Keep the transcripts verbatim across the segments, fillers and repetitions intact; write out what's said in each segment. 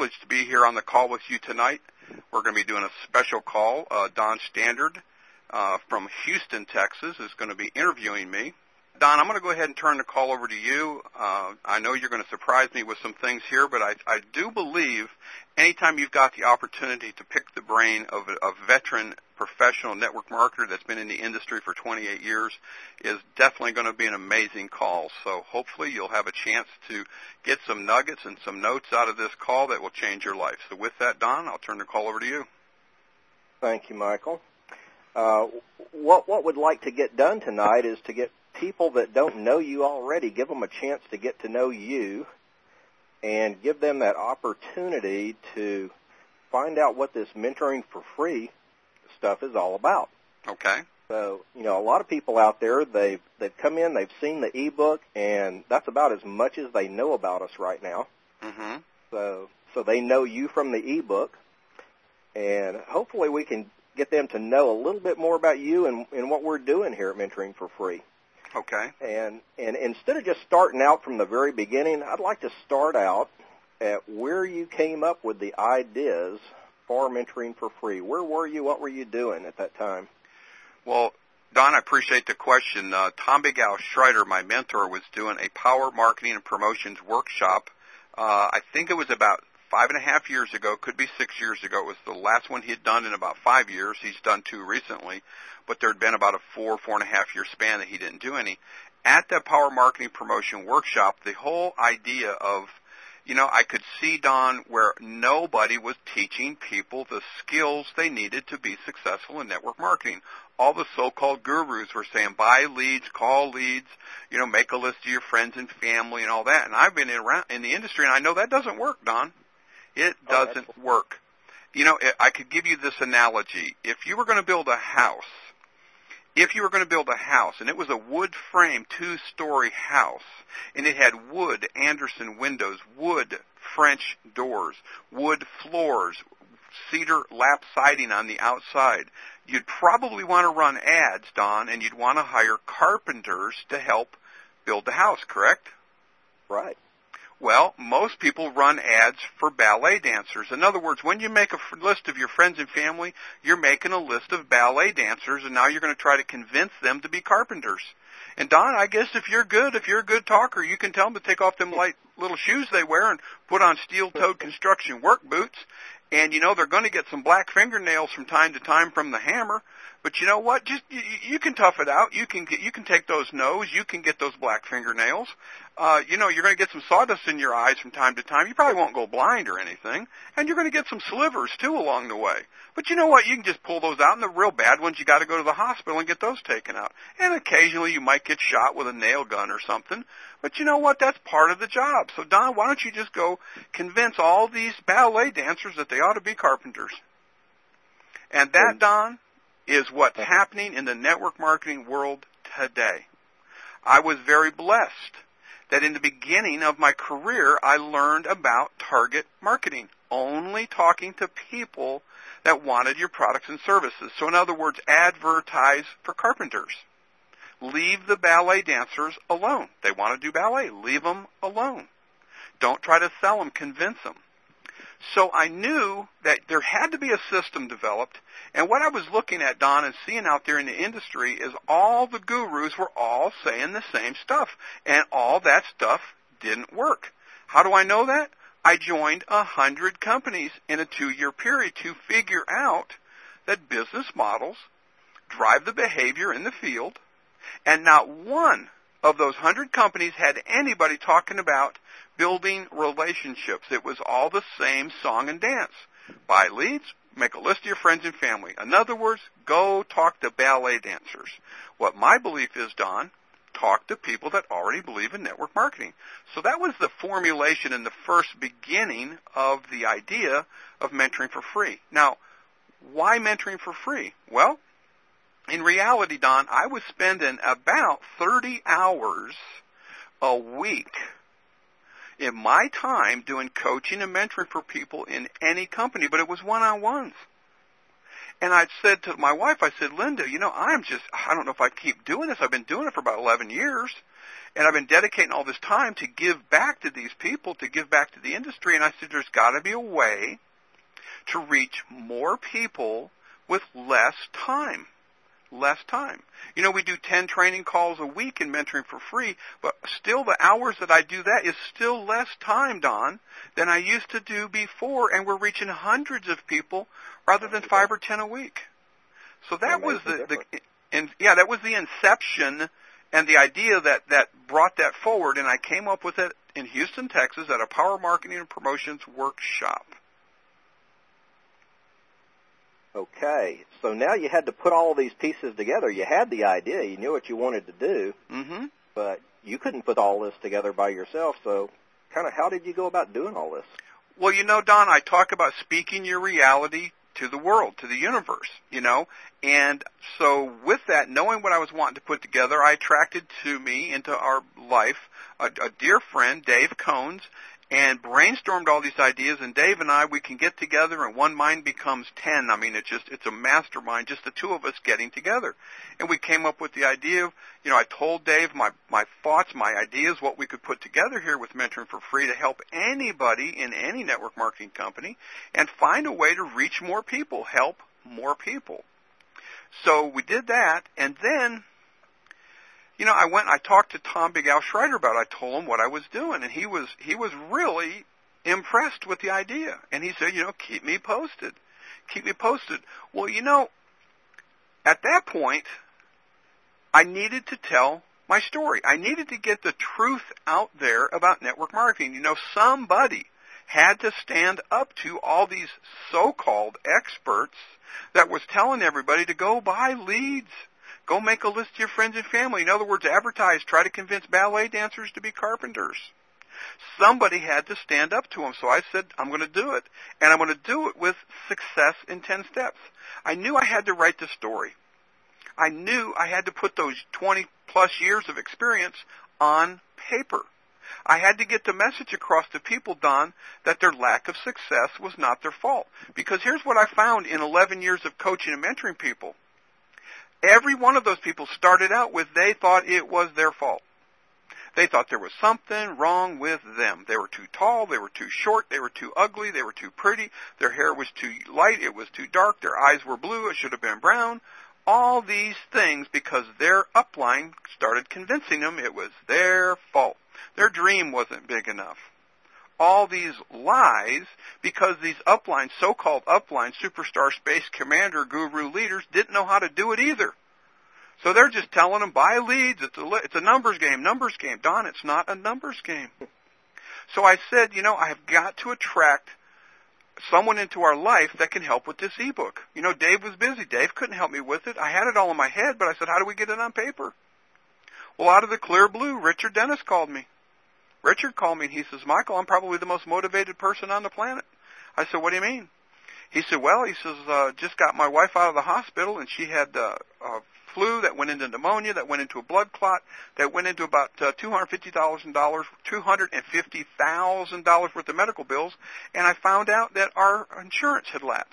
privileged to be here on the call with you tonight. We're going to be doing a special call. Uh, Don Standard uh, from Houston, Texas, is going to be interviewing me. Don, I'm going to go ahead and turn the call over to you. Uh, I know you're going to surprise me with some things here, but I, I do believe anytime you've got the opportunity to pick the brain of a, a veteran professional network marketer that's been in the industry for twenty-eight years is definitely going to be an amazing call. So hopefully you'll have a chance to get some nuggets and some notes out of this call that will change your life. So with that, Don, I'll turn the call over to you. Thank you, Michael. Uh, what what we'd like to get done tonight is to get people that don't know you already, give them a chance to get to know you and give them that opportunity to find out what this mentoring for free stuff is all about. Okay. So, you know, a lot of people out there, they've, they've come in, they've seen the ebook, and that's about as much as they know about us right now. Mm-hmm. So, so they know you from the ebook, and hopefully we can get them to know a little bit more about you and, and what we're doing here at Mentoring for Free. Okay. And and instead of just starting out from the very beginning, I'd like to start out at where you came up with the ideas for Mentoring for Free. Where were you? What were you doing at that time? Well, Don, I appreciate the question. Uh, Tom Big Al Schreider, my mentor, was doing a power marketing and promotions workshop. Uh, I think it was about five and a half years ago, could be six years ago. It was the last one he had done in about five years. He's done two recently, but there had been about a four, four and a half year span that he didn't do any. At that power marketing promotion workshop, the whole idea of, you know, I could see, Don, where nobody was teaching people the skills they needed to be successful in network marketing. All the so-called gurus were saying, buy leads, call leads, you know, make a list of your friends and family and all that. And I've been in, around, in the industry, and I know that doesn't work, Don. It doesn't oh, work. You know, I could give you this analogy. If you were going to build a house, if you were going to build a house, and it was a wood frame two-story house, and it had wood Anderson windows, wood French doors, wood floors, cedar lap siding on the outside, you'd probably want to run ads, Don, and you'd want to hire carpenters to help build the house, correct? Right. Well, most people run ads for ballet dancers. In other words, when you make a f- list of your friends and family, you're making a list of ballet dancers, and now you're going to try to convince them to be carpenters. And Don, I guess if you're good, if you're a good talker, you can tell them to take off them light little shoes they wear and put on steel-toed construction work boots. And, you know, they're going to get some black fingernails from time to time from the hammer. But you know what? Just you, you can tough it out. You can get, you can take those no's. You can get those black fingernails. Uh, you know, you're going to get some sawdust in your eyes from time to time. You probably won't go blind or anything. And you're going to get some slivers, too, along the way. But you know what? You can just pull those out. And the real bad ones, you got to go to the hospital and get those taken out. And occasionally you might get shot with a nail gun or something. But you know what? That's part of the job. So, Don, why don't you just go convince all these ballet dancers that they ought to be carpenters? And that, Don, is what's happening in the network marketing world today. I was very blessed that in the beginning of my career, I learned about target marketing, only talking to people that wanted your products and services. So in other words, advertise for carpenters. Leave the ballet dancers alone. They want to do ballet. Leave them alone. Don't try to sell them. Convince them. So I knew that there had to be a system developed, and what I was looking at, Don, and seeing out there in the industry is all the gurus were all saying the same stuff, and all that stuff didn't work. How do I know that? I joined a hundred companies in a two-year period to figure out that business models drive the behavior in the field, and not one of those hundred companies had anybody talking about building relationships. It was all the same song and dance. Buy leads, make a list of your friends and family. In other words, go talk to ballet dancers. What my belief is, Don, talk to people that already believe in network marketing. So that was the formulation and the first beginning of the idea of mentoring for free. Now, why mentoring for free? Well, in reality, Don, I was spending about thirty hours a week in my time doing coaching and mentoring for people in any company, but it was one-on-ones. And I said to my wife, I said, Linda, you know, I'm just, I don't know if I keep doing this. I've been doing it for about eleven years. And I've been dedicating all this time to give back to these people, to give back to the industry. And I said, there's got to be a way to reach more people with less time. Less time. You know, we do ten training calls a week in Mentoring for Free, but still the hours that I do that is still less time, Don, than I used to do before, and we're reaching hundreds of people rather than five or ten a week. So that was the, the and yeah, that was the inception and the idea that, that brought that forward, and I came up with it in Houston, Texas at a Power Marketing and Promotions workshop. Okay, so now you had to put all these pieces together. You had the idea, you knew what you wanted to do, mm-hmm. but you couldn't put all this together by yourself, so kind of how did you go about doing all this? Well, you know, Don, I talk about speaking your reality to the world, to the universe, you know, and so with that, knowing what I was wanting to put together, I attracted to me into our life a, a dear friend, Dave Cones, and brainstormed all these ideas, and Dave and I, we can get together, and one mind becomes ten. I mean, it's just, it's a mastermind, just the two of us getting together. And we came up with the idea of, you know, I told Dave my, my thoughts, my ideas, what we could put together here with Mentoring for Free to help anybody in any network marketing company and find a way to reach more people, help more people. So we did that, and then, you know, I went, I talked to Tom Big Al Schreider about it. I told him what I was doing, and he was, he was really impressed with the idea. And he said, you know, keep me posted. Keep me posted. Well, you know, at that point, I needed to tell my story. I needed to get the truth out there about network marketing. You know, somebody had to stand up to all these so-called experts that was telling everybody to go buy leads. Go make a list of your friends and family. In other words, advertise. Try to convince ballet dancers to be carpenters. Somebody had to stand up to them. So I said, I'm going to do it. And I'm going to do it with success in ten steps. I knew I had to write the story. I knew I had to put those twenty plus years of experience on paper. I had to get the message across to people, Don, that their lack of success was not their fault. Because here's what I found in eleven years of coaching and mentoring people. Every one of those people started out with they thought it was their fault. They thought there was something wrong with them. They were too tall, they were too short, they were too ugly, they were too pretty, their hair was too light, it was too dark, their eyes were blue, it should have been brown. All these things because their upline started convincing them it was their fault. Their dream wasn't big enough. All these lies because these upline, so-called upline, superstar space commander guru leaders didn't know how to do it either. So they're just telling them, buy leads, it's a, it's a numbers game, numbers game. Don, it's not a numbers game. So I said, you know, I have got to attract someone into our life that can help with this ebook. You know, Dave was busy. Dave couldn't help me with it. I had it all in my head, but I said, how do we get it on paper? Well, out of the clear blue, Richard Dennis called me. Richard called me and he says, Michael, I'm probably the most motivated person on the planet. I said, what do you mean? He said, well, he says, uh, just got my wife out of the hospital and she had uh, a flu that went into pneumonia, that went into a blood clot, that went into about uh, two hundred fifty thousand dollars, two hundred fifty thousand dollars worth of medical bills, and I found out that our insurance had lapsed.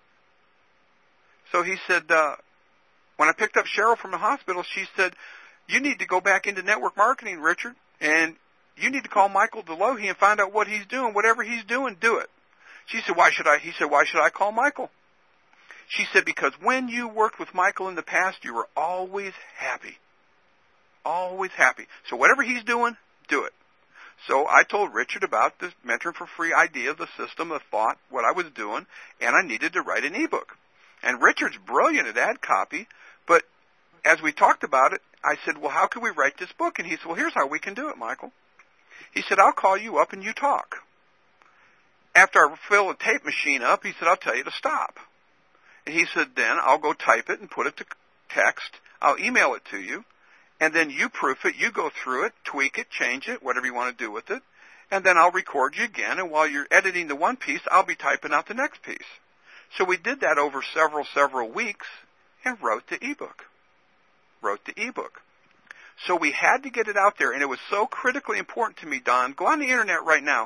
So he said, uh, when I picked up Cheryl from the hospital, she said, you need to go back into network marketing, Richard, and you need to call Michael DeLohe and find out what he's doing. Whatever he's doing, do it. She said, why should I? He said, why should I call Michael? She said, because when you worked with Michael in the past, you were always happy. Always happy. So whatever he's doing, do it. So I told Richard about this Mentoring for Free idea, the system, the thought, what I was doing, and I needed to write an ebook. And Richard's brilliant at ad copy, but as we talked about it, I said, well, how can we write this book? And he said, well, here's how we can do it, Michael. He said, I'll call you up and you talk. After I fill a tape machine up, he said, I'll tell you to stop. And he said, then I'll go type it and put it to text. I'll email it to you. And then you proof it. You go through it, tweak it, change it, whatever you want to do with it. And then I'll record you again. And while you're editing the one piece, I'll be typing out the next piece. So we did that over several, several weeks and wrote the ebook. Wrote the ebook. So we had to get it out there, and it was so critically important to me, Don. Go on the Internet right now.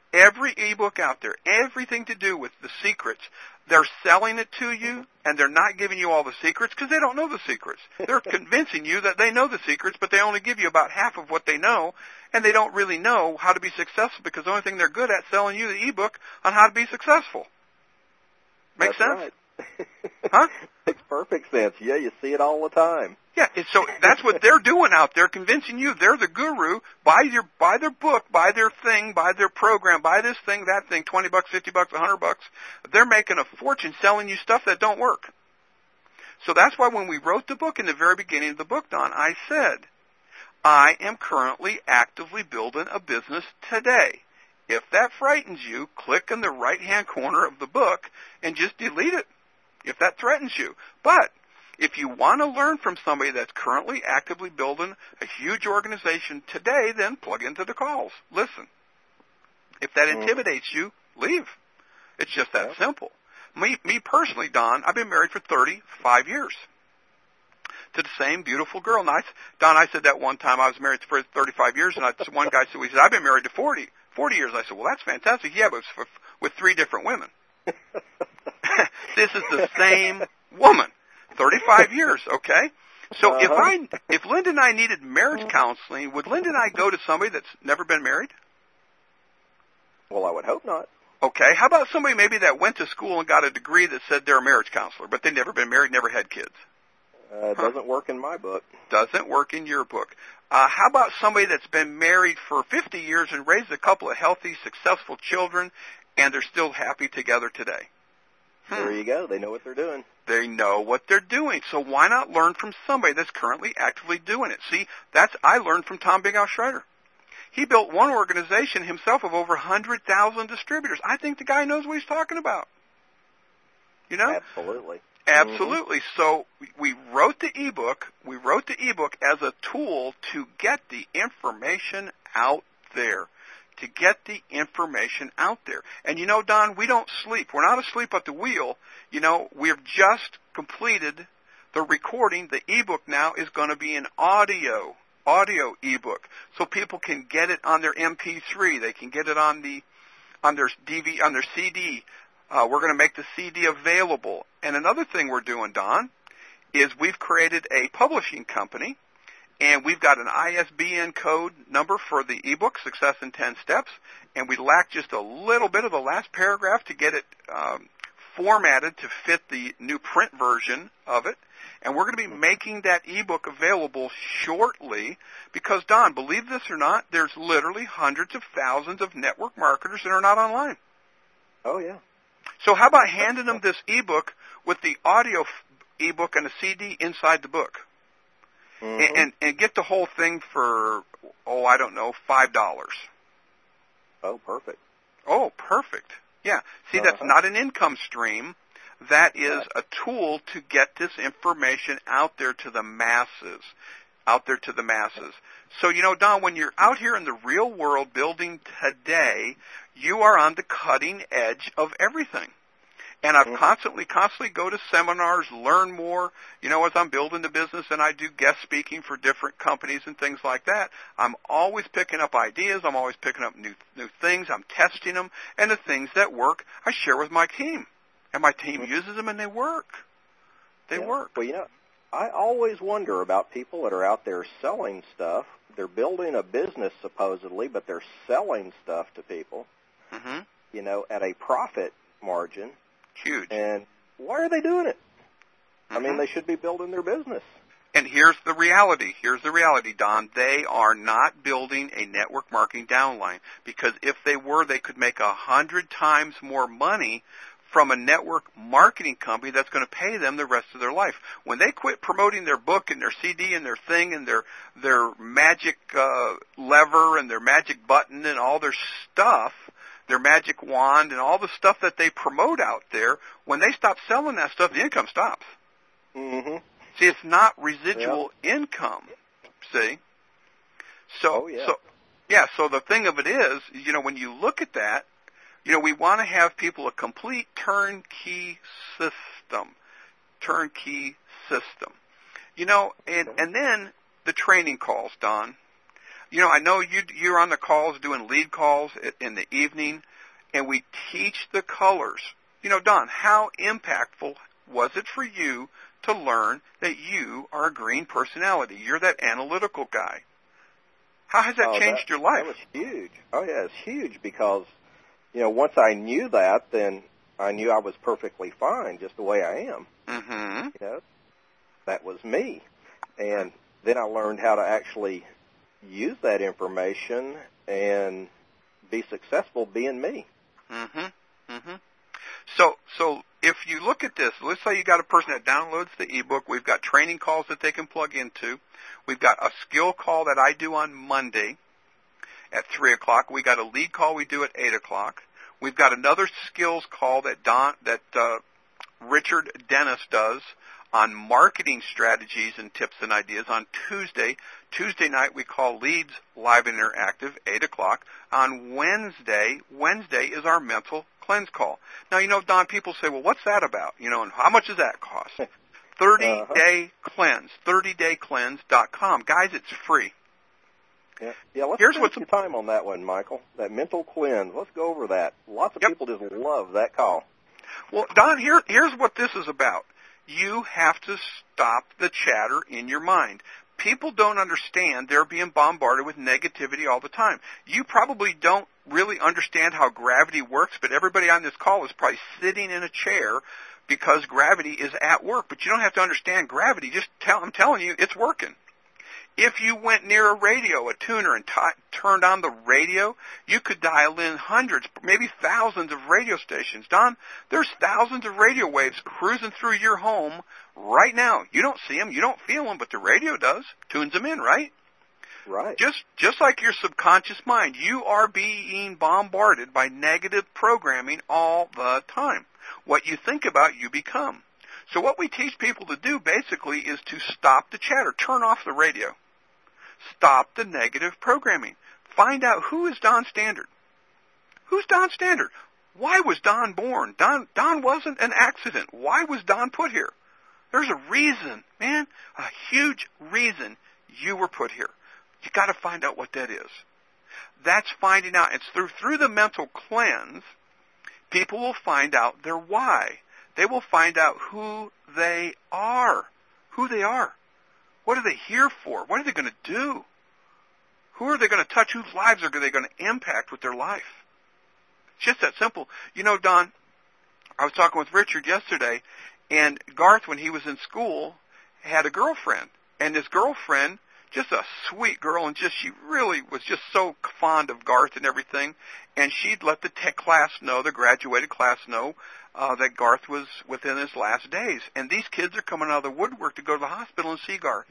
Every ebook out there, everything to do with the secrets, they're selling it to you, and they're not giving you all the secrets because they don't know the secrets. They're convincing you that they know the secrets, but they only give you about half of what they know, and they don't really know how to be successful because the only thing they're good at is selling you the ebook on how to be successful. Make That's sense? Right. Huh? Makes perfect sense. Yeah, you see it all the time. Yeah, and so that's what they're doing out there, convincing you they're the guru. Buy your, buy their book, buy their thing, buy their program, buy this thing, that thing, twenty bucks, fifty bucks, a hundred bucks. They're making a fortune selling you stuff that don't work. So that's why when we wrote the book in the very beginning of the book, Don, I said, I am currently actively building a business today. If that frightens you, click in the right-hand corner of the book and just delete it if that threatens you. But if you want to learn from somebody that's currently actively building a huge organization today, then plug into the calls. Listen. If that intimidates you, leave. It's just that simple. Me, me personally, Don, I've been married for thirty-five years to the same beautiful girl. And I, Don, I said that one time. I was married for thirty-five years, and I, one guy said, well, he said, I've been married to forty, forty years. I said, well, that's fantastic. Yeah, but it's for, with three different women. This is the same woman. thirty-five years, okay? So uh-huh. if I, if Linda and I needed marriage counseling, would Linda and I go to somebody that's never been married? Well, I would hope not. Okay. How about somebody maybe that went to school and got a degree that said they're a marriage counselor, but they've never been married, never had kids? Uh, it huh. doesn't work in my book. Doesn't work in your book. Uh, how about somebody that's been married for fifty years and raised a couple of healthy, successful children, and they're still happy together today? Hmm. There you go. They know what they're doing. They know what they're doing. So why not learn from somebody that's currently actively doing it? See, that's I learned from Tom Big House Schreider. He built one organization himself of over one hundred thousand distributors. I think the guy knows what he's talking about. You know? Absolutely. Absolutely. Mm-hmm. So we wrote the ebook. We wrote the ebook as a tool to get the information out there. To get the information out there. And you know, Don, we don't sleep. We're not asleep at the wheel. You know, we've just completed the recording. The ebook now is going to be an audio, audio ebook. So people can get it on their M P three. They can get it on the, on their D V, on their C D. Uh, we're going to make the C D available. And another thing we're doing, Don, is we've created a publishing company. And we've got an I S B N code number for the ebook, Success in ten Steps, and we lack just a little bit of the last paragraph to get it um, formatted to fit the new print version of it. And we're going to be making that ebook available shortly because, Don, believe this or not, there's literally hundreds of thousands of network marketers that are not online. Oh, yeah. So how about handing them this ebook with the audio ebook and a C D inside the book? Mm-hmm. And, and and get the whole thing for, oh, I don't know, five dollars. Oh, perfect. Oh, perfect. Yeah. See, uh-huh. That's not an income stream. That is right. A tool to get this information out there to the masses, out there to the masses. So, you know, Don, when you're out here in the real world building today, you are on the cutting edge of everything. And I've constantly, constantly go to seminars, learn more. You know, as I'm building the business and I do guest speaking for different companies and things like that, I'm always picking up ideas. I'm always picking up new new things. I'm testing them. And the things that work, I share with my team. And my team uses them and they work. They yeah. work. Well, you know, I always wonder about people that are out there selling stuff. They're building a business supposedly, but they're selling stuff to people, mm-hmm. you know, at a profit margin. Huge. And why are they doing it? Mm-hmm. I mean, they should be building their business. And here's the reality. Here's the reality, Don. They are not building a network marketing downline because if they were, they could make a hundred times more money from a network marketing company that's going to pay them the rest of their life. When they quit promoting their book and their C D and their thing and their their magic uh, lever and their magic button and all their stuff, their magic wand and all the stuff that they promote out there, when they stop selling that stuff, the income stops. Mm-hmm. See, it's not residual yep. income. See? So, oh, yeah. so, yeah, so the thing of it is, you know, when you look at that, you know, we want to have people a complete turnkey system. Turnkey system. You know, and, and then the training calls, Don. You know, I know you, you're on the calls doing lead calls in the evening, and we teach the colors. You know, Don, how impactful was it for you to learn that you are a green personality? You're that analytical guy. How has that oh, changed that, your life? That was huge. Oh, yeah, it's huge because, you know, once I knew that, then I knew I was perfectly fine just the way I am. Mm-hmm. You know, that was me. And then I learned how to actually use that information and be successful being me. Mm-hmm. Mm-hmm. So, so if you look at this, let's say you got a person that downloads the ebook. We've got training calls that they can plug into. We've got a skill call that I do on Monday at three o'clock. We got a lead call we do at eight o'clock. We've got another skills call that Don, that uh, Richard Dennis does on marketing strategies and tips and ideas on Tuesday. Tuesday night we call Leads Live and Interactive, eight o'clock. On Wednesday, Wednesday is our mental cleanse call. Now, you know, Don, people say, well, what's that about? You know, and how much does that cost? thirty-day cleanse, thirty day cleanse dot com. Guys, it's free. Yeah, yeah. Let's Here's spend what's some time on that one, Michael. That mental cleanse. Let's go over that. Lots of yep. people just love that call. Well, Don, here, here's what this is about. You have to stop the chatter in your mind. People don't understand they're being bombarded with negativity all the time. You probably don't really understand how gravity works, but everybody on this call is probably sitting in a chair because gravity is at work. But you don't have to understand gravity. Just tell, I'm telling you, it's working. If you went near a radio, a tuner, and t- turned on the radio, you could dial in hundreds, maybe thousands of radio stations. Don, there's thousands of radio waves cruising through your home right now. You don't see them, you don't feel them, but the radio does. Tunes them in, right? Right. Just, just like your subconscious mind, you are being bombarded by negative programming all the time. What you think about, you become. So what we teach people to do basically is to stop the chatter. Turn off the radio. Stop the negative programming. Find out who is Don Standard. Who's Don Standard? Why was Don born? Don, Don wasn't an accident. Why was Don put here? There's a reason, man, a huge reason you were put here. You got to find out what that is. That's finding out. It's through through the mental cleanse, people will find out their why. They will find out who they are. Who they are. What are they here for? What are they going to do? Who are they going to touch? Whose lives are they going to impact with their life? It's just that simple. You know, Don, I was talking with Richard yesterday, and Garth, when he was in school, had a girlfriend. And this girlfriend, just a sweet girl, and just she really was just so fond of Garth and everything. And she'd let the tech class know, the graduated class know, uh, that Garth was within his last days. And these kids are coming out of the woodwork to go to the hospital and see Garth.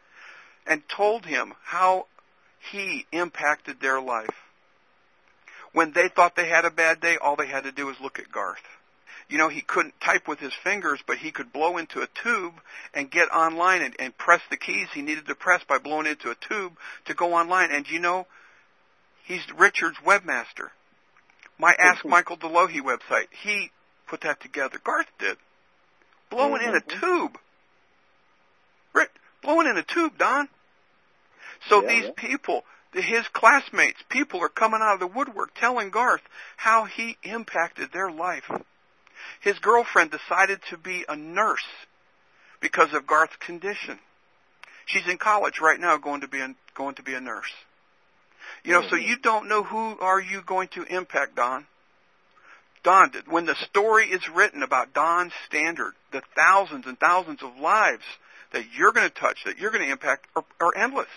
And told him how he impacted their life. When they thought they had a bad day, all they had to do was look at Garth. You know, he couldn't type with his fingers, but he could blow into a tube and get online and, and press the keys he needed to press by blowing into a tube to go online. And you know, he's Richard's webmaster. My Ask Michael Delohe website, he put that together. Garth did. Blowing mm-hmm. in a tube. Rick, blowing in a tube, Don. So yeah, these yeah. people, his classmates, people are coming out of the woodwork telling Garth how he impacted their life. His girlfriend decided to be a nurse because of Garth's condition. She's in college right now going to be a, going to be a nurse. You know, mm-hmm. so you don't know who are you going to impact, Don. Don, when the story is written about Don Standard, the thousands and thousands of lives that you're going to touch, that you're going to impact, are, are endless.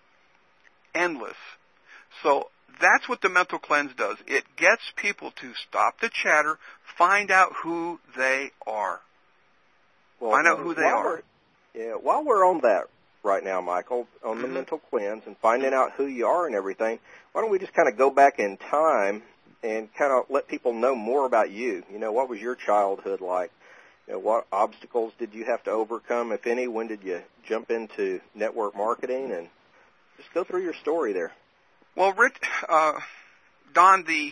Endless. So that's what the mental cleanse does. It gets people to stop the chatter, find out who they are. Well, find out who they are. Yeah, while we're on that right now, Michael, on the mm-hmm. mental cleanse and finding out who you are and everything, why don't we just kind of go back in time and kind of let people know more about you? You know, what was your childhood like? You know, what obstacles did you have to overcome, if any? When did you jump into network marketing? And just go through your story there. Well, Rick, uh, Don, the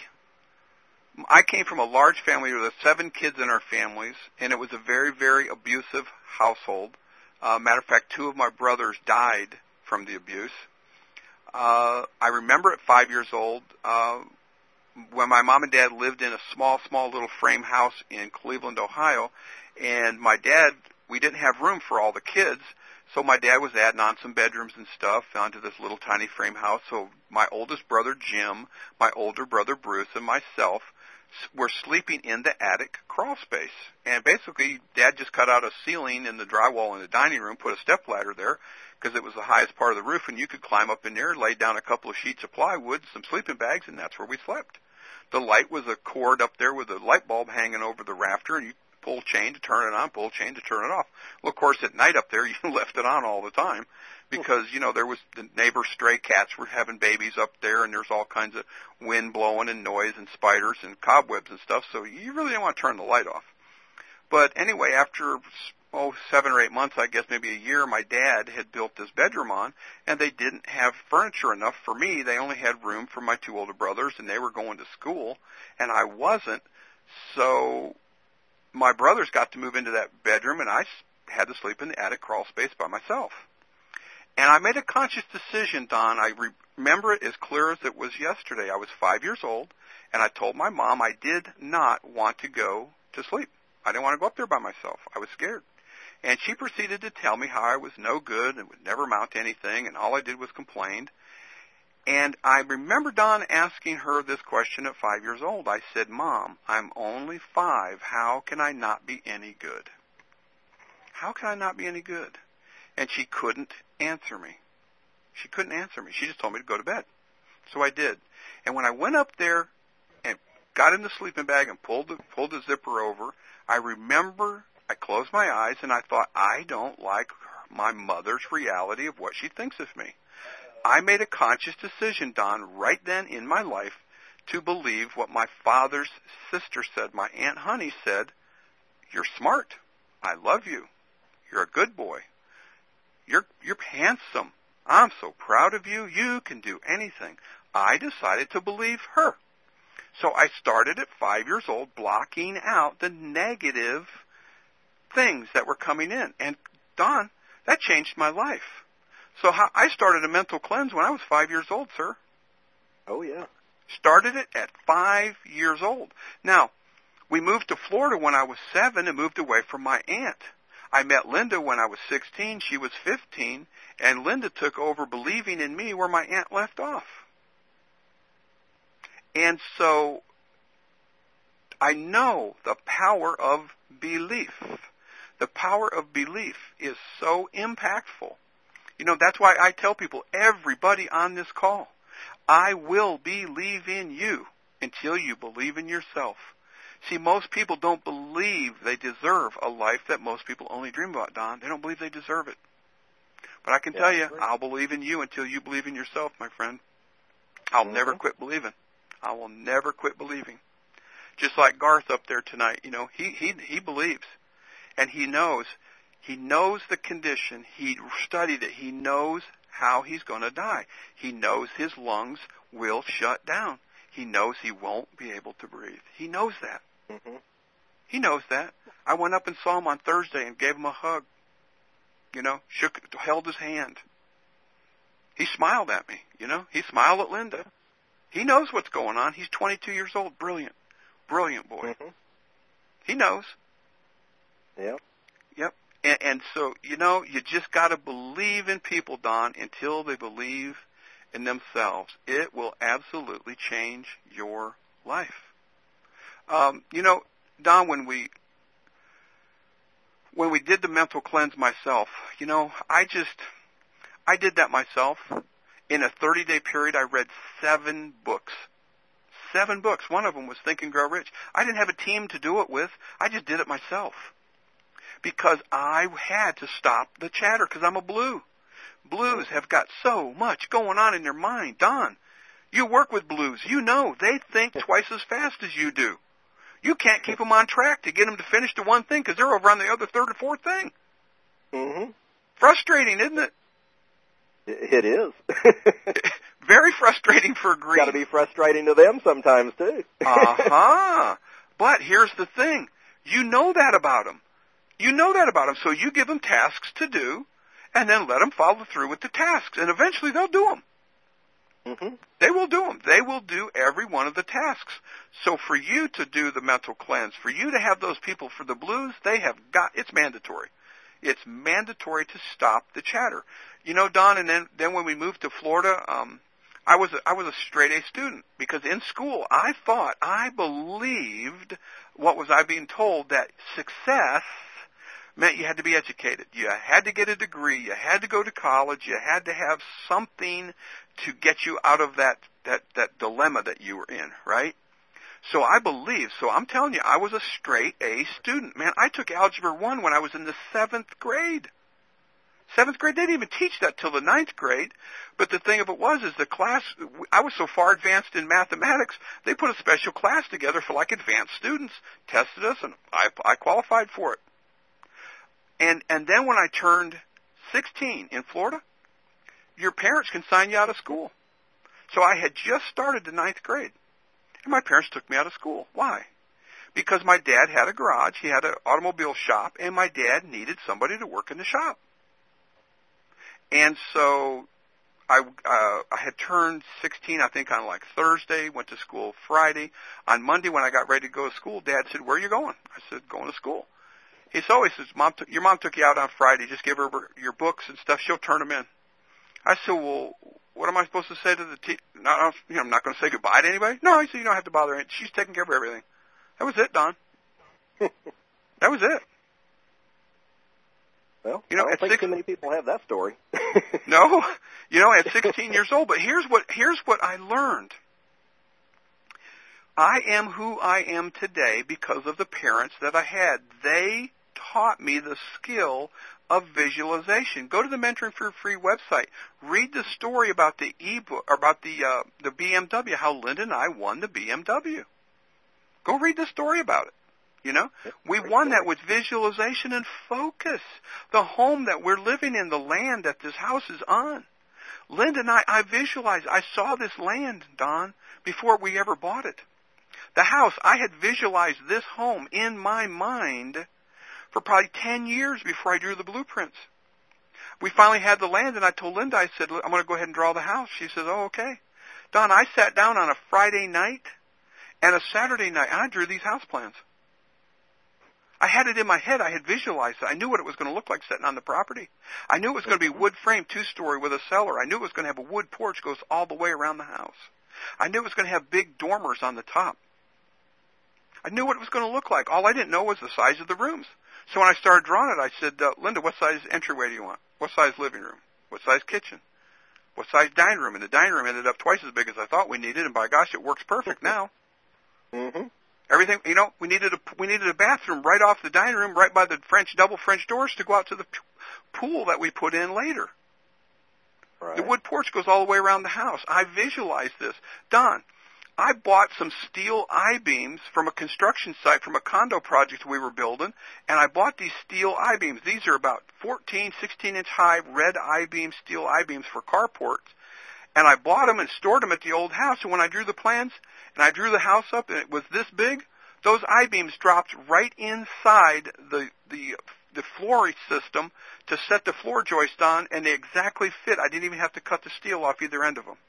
I came from a large family with seven kids in our families, and it was a very, very abusive household. Uh, matter of fact, two of my brothers died from the abuse. Uh, I remember at five years old, uh, when my mom and dad lived in a small, small little frame house in Cleveland, Ohio, and my dad, we didn't have room for all the kids, so my dad was adding on some bedrooms and stuff onto this little tiny frame house. So my oldest brother, Jim, my older brother, Bruce, and myself were sleeping in the attic crawl space. And basically, Dad just cut out a ceiling in the drywall in the dining room, put a step ladder there, because it was the highest part of the roof, and you could climb up in there, lay down a couple of sheets of plywood, some sleeping bags, and that's where we slept. The light was a cord up there with a light bulb hanging over the rafter, and you pull chain to turn it on, pull chain to turn it off. Well, of course, at night up there, you left it on all the time because, you know, there was the neighbor stray cats were having babies up there, and there's all kinds of wind blowing and noise and spiders and cobwebs and stuff, so you really didn't want to turn the light off. But anyway, after, oh, seven or eight months, I guess maybe a year, my dad had built this bedroom on, and they didn't have furniture enough for me. They only had room for my two older brothers, and they were going to school, and I wasn't, so my brothers got to move into that bedroom, and I had to sleep in the attic crawl space by myself. And I made a conscious decision, Don. I re- remember it as clear as it was yesterday. I was five years old, and I told my mom I did not want to go to sleep. I didn't want to go up there by myself. I was scared. And she proceeded to tell me how I was no good and would never amount to anything, and all I did was complain. And I remember Don asking her this question at five years old. I said, Mom, I'm only five. How can I not be any good? How can I not be any good? And she couldn't answer me. She couldn't answer me. She just told me to go to bed. So I did. And when I went up there and got in the sleeping bag and pulled the, pulled the zipper over, I remember I closed my eyes and I thought, I don't like my mother's reality of what she thinks of me. I made a conscious decision, Don, right then in my life to believe what my father's sister said. My Aunt Honey said, you're smart. I love you. You're a good boy. You're, you're handsome. I'm so proud of you. You can do anything. I decided to believe her. So I started at five years old blocking out the negative things that were coming in. And, Don, that changed my life. So how, I started a mental cleanse when I was five years old, sir. Oh, yeah. Started it at five years old. Now, we moved to Florida when I was seven and moved away from my aunt. I met Linda when I was sixteen. She was fifteen. And Linda took over believing in me where my aunt left off. And so I know the power of belief. The power of belief is so impactful. You know, that's why I tell people, everybody on this call, I will believe in you until you believe in yourself. See, most people don't believe they deserve a life that most people only dream about, Don. They don't believe they deserve it. But I can yeah, tell you, I'll believe in you until you believe in yourself, my friend. I'll mm-hmm. never quit believing. I will never quit believing. Just like Garth up there tonight, you know, he he he believes. And he knows. He knows the condition. He studied it. He knows how he's going to die. He knows his lungs will shut down. He knows he won't be able to breathe. He knows that. Mm-hmm. He knows that. I went up and saw him on Thursday and gave him a hug. You know, shook, held his hand. He smiled at me, you know. He smiled at Linda. He knows what's going on. He's twenty-two years old. Brilliant. Brilliant boy. Mm-hmm. He knows. Yeah. Yep. And, and so, you know, you just got to believe in people, Don, until they believe in themselves. It will absolutely change your life. Um, you know, Don, when we when we did the mental cleanse myself, you know, I just, I did that myself. In a thirty-day period, I read seven books. Seven books. One of them was Think and Grow Rich. I didn't have a team to do it with. I just did it myself. Because I had to stop the chatter, because I'm a blue. Blues have got so much going on in their mind. Don, you work with blues. You know they think twice as fast as you do. You can't keep them on track to get them to finish the one thing because they're over on the other third or fourth thing. Mm-hmm. Frustrating, isn't it? It is. Very frustrating for a green. Got to be frustrating to them sometimes, too. Uh-huh. But here's the thing. You know that about them. You know that about them, so you give them tasks to do, and then let them follow through with the tasks, and eventually they'll do them. Mm-hmm. They will do them. They will do every one of the tasks. So for you to do the mental cleanse, for you to have those people for the blues, they have got, it's mandatory. It's mandatory to stop the chatter. You know, Don, and then, then when we moved to Florida, um, I was a, I was a straight A student because in school I thought, I believed, what was I being told, that success meant you had to be educated. You had to get a degree. You had to go to college. You had to have something to get you out of that, that, that dilemma that you were in, right? So I believe, so I'm telling you, I was a straight A student. Man, I took Algebra one when I was in the seventh grade. Seventh grade, they didn't even teach that till the ninth grade. But the thing of it was, is the class, I was so far advanced in mathematics, they put a special class together for like advanced students, tested us, and I, I qualified for it. And, and then when I turned sixteen in Florida, your parents can sign you out of school. So I had just started the ninth grade. And my parents took me out of school. Why? Because my dad had a garage, he had an automobile shop, and my dad needed somebody to work in the shop. And so I, uh, I had turned sixteen, I think, on like Thursday, went to school Friday. On Monday, when I got ready to go to school, Dad said, "Where are you going?" I said, "Going to school." He said, "Oh," he says, Mom t- your mom took you out on Friday. Just give her your books and stuff. She'll turn them in. I said, "Well, what am I supposed to say to the teacher? No, you know, I'm not going to say goodbye to anybody." "No," he said, "you don't have to bother her. She's taking care of everything." That was it, Don. That was it. Well, you know, I don't at think six, too many people have that story. No, you know, at sixteen years old. But here's what here's what I learned. I am who I am today because of the parents that I had. They taught me the skill of visualization. Go to the Mentoring for Free website. Read the story about the e-book, about the uh, the B M W, how Linda and I won the B M W. Go read the story about it. You know, we won that with visualization and focus. The home that we're living in, the land that this house is on. Linda and I, I visualized, I saw this land, Don, before we ever bought it. The house, I had visualized this home in my mind for probably ten years before I drew the blueprints. We finally had the land, and I told Linda, I said, "I'm going to go ahead and draw the house." She says, "Oh, okay." Don, I sat down on a Friday night and a Saturday night, and I drew these house plans. I had it in my head. I had visualized it. I knew what it was going to look like sitting on the property. I knew it was going to be wood frame, two-story with a cellar. I knew it was going to have a wood porch goes all the way around the house. I knew it was going to have big dormers on the top. I knew what it was going to look like. All I didn't know was the size of the rooms. So when I started drawing it, I said, uh, "Linda, what size entryway do you want? What size living room? What size kitchen? What size dining room?" And the dining room ended up twice as big as I thought we needed, and by gosh, it works perfect now. Mm-hmm. Everything, you know, we needed a we needed a bathroom right off the dining room, right by the French double French doors to go out to the p- pool that we put in later. Right. The wood porch goes all the way around the house. I visualized this. Don, I bought some steel I-beams from a construction site, from a condo project we were building, and I bought these steel I-beams. These are about fourteen, sixteen-inch high red I-beam, steel I-beams for carports. And I bought them and stored them at the old house, and when I drew the plans, and I drew the house up, and it was this big, those I-beams dropped right inside the the the flooring system to set the floor joist on, and they exactly fit. I didn't even have to cut the steel off either end of them.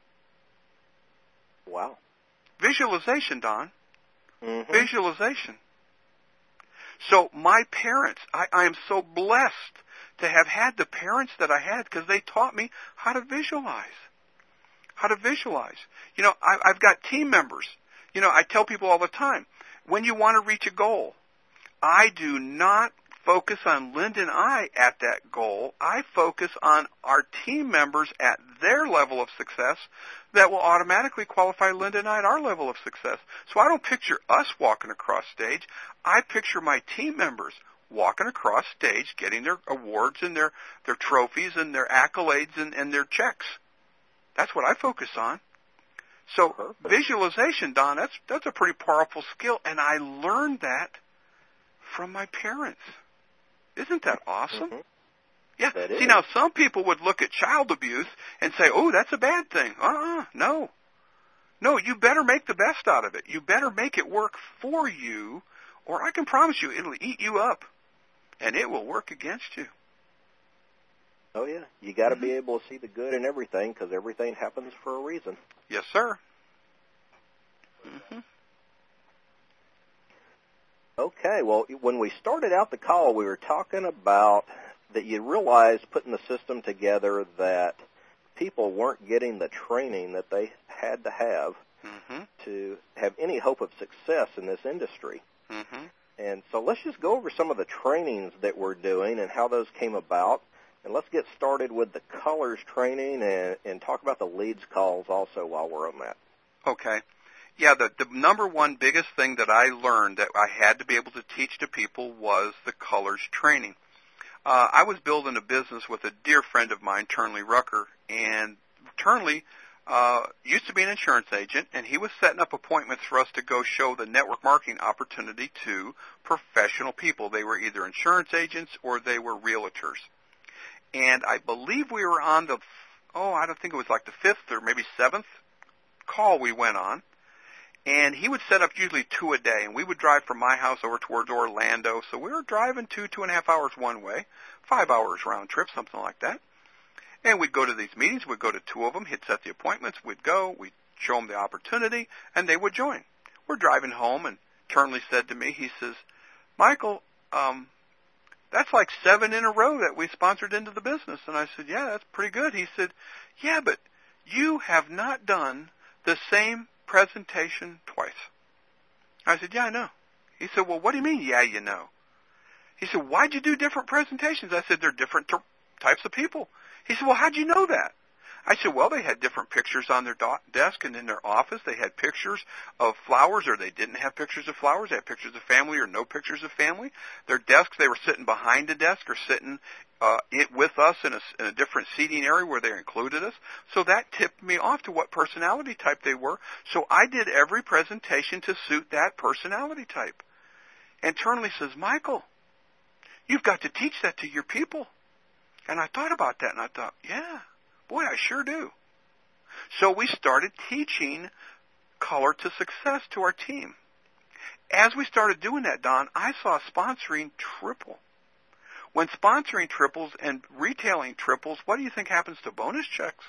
Wow. Visualization, Don. Mm-hmm. Visualization. So my parents, I, I am so blessed to have had the parents that I had because they taught me how to visualize. How to visualize. You know, I, I've got team members. You know, I tell people all the time, when you want to reach a goal, I do not focus on Linda and I at that goal. I focus on our team members at their level of success that will automatically qualify Linda and I at our level of success. So I don't picture us walking across stage. I picture my team members walking across stage, getting their awards and their, their trophies and their accolades and, and their checks. That's what I focus on. So Perfect. Visualization, Don, that's that's a pretty powerful skill, and I learned that from my parents. Isn't that awesome? Mm-hmm. Yeah. That See, is. now some people would look at child abuse and say, "Oh, that's a bad thing." Uh-uh, no. No, you better make the best out of it. You better make it work for you, or I can promise you it'll eat you up, and it will work against you. Oh, yeah. You got to Mm-hmm. be able to see the good in everything because everything happens for a reason. Yes, sir. Mm-hmm. Okay. Well, when we started out the call, we were talking about that you realized putting the system together that people weren't getting the training that they had to have Mm-hmm. to have any hope of success in this industry. Mm-hmm. And so let's just go over some of the trainings that we're doing and how those came about. And let's get started with the colors training and, and talk about the leads calls also while we're on that. Okay. Yeah, the, the number one biggest thing that I learned that I had to be able to teach to people was the colors training. Uh, I was building a business with a dear friend of mine, Turnley Rucker, and Turnley uh, used to be an insurance agent, and he was setting up appointments for us to go show the network marketing opportunity to professional people. They were either insurance agents or they were realtors. And I believe we were on the, oh, I don't think it was like the fifth or maybe seventh call we went on. And he would set up usually two a day, and we would drive from my house over towards Orlando. So we were driving two, two and a half hours one way, five hours round trip, something like that. And we'd go to these meetings. We'd go to two of them. He'd set the appointments. We'd go. We'd show them the opportunity, and they would join. We're driving home, and Turnley said to me, he says, Michael, um, that's like seven in a row that we sponsored into the business. And I said, yeah, that's pretty good. He said, yeah, but you have not done the same presentation twice. I said, yeah, I know. He said, well, what do you mean, yeah, you know? He said, why'd you do different presentations? I said, they're different t- types of people. He said, well, how'd you know that? I said, well, they had different pictures on their do- desk and in their office. They had pictures of flowers, or they didn't have pictures of flowers. They had pictures of family or no pictures of family. Their desks, they were sitting behind a desk or sitting uh, it with us in a, in a different seating area where they included us. So that tipped me off to what personality type they were. So I did every presentation to suit that personality type. And Turnley says, Michael, you've got to teach that to your people. And I thought about that, and I thought, yeah, boy, I sure do. So we started teaching color to success to our team. As we started doing that, Don, I saw sponsoring triple. When sponsoring triples and retailing triples, what do you think happens to bonus checks?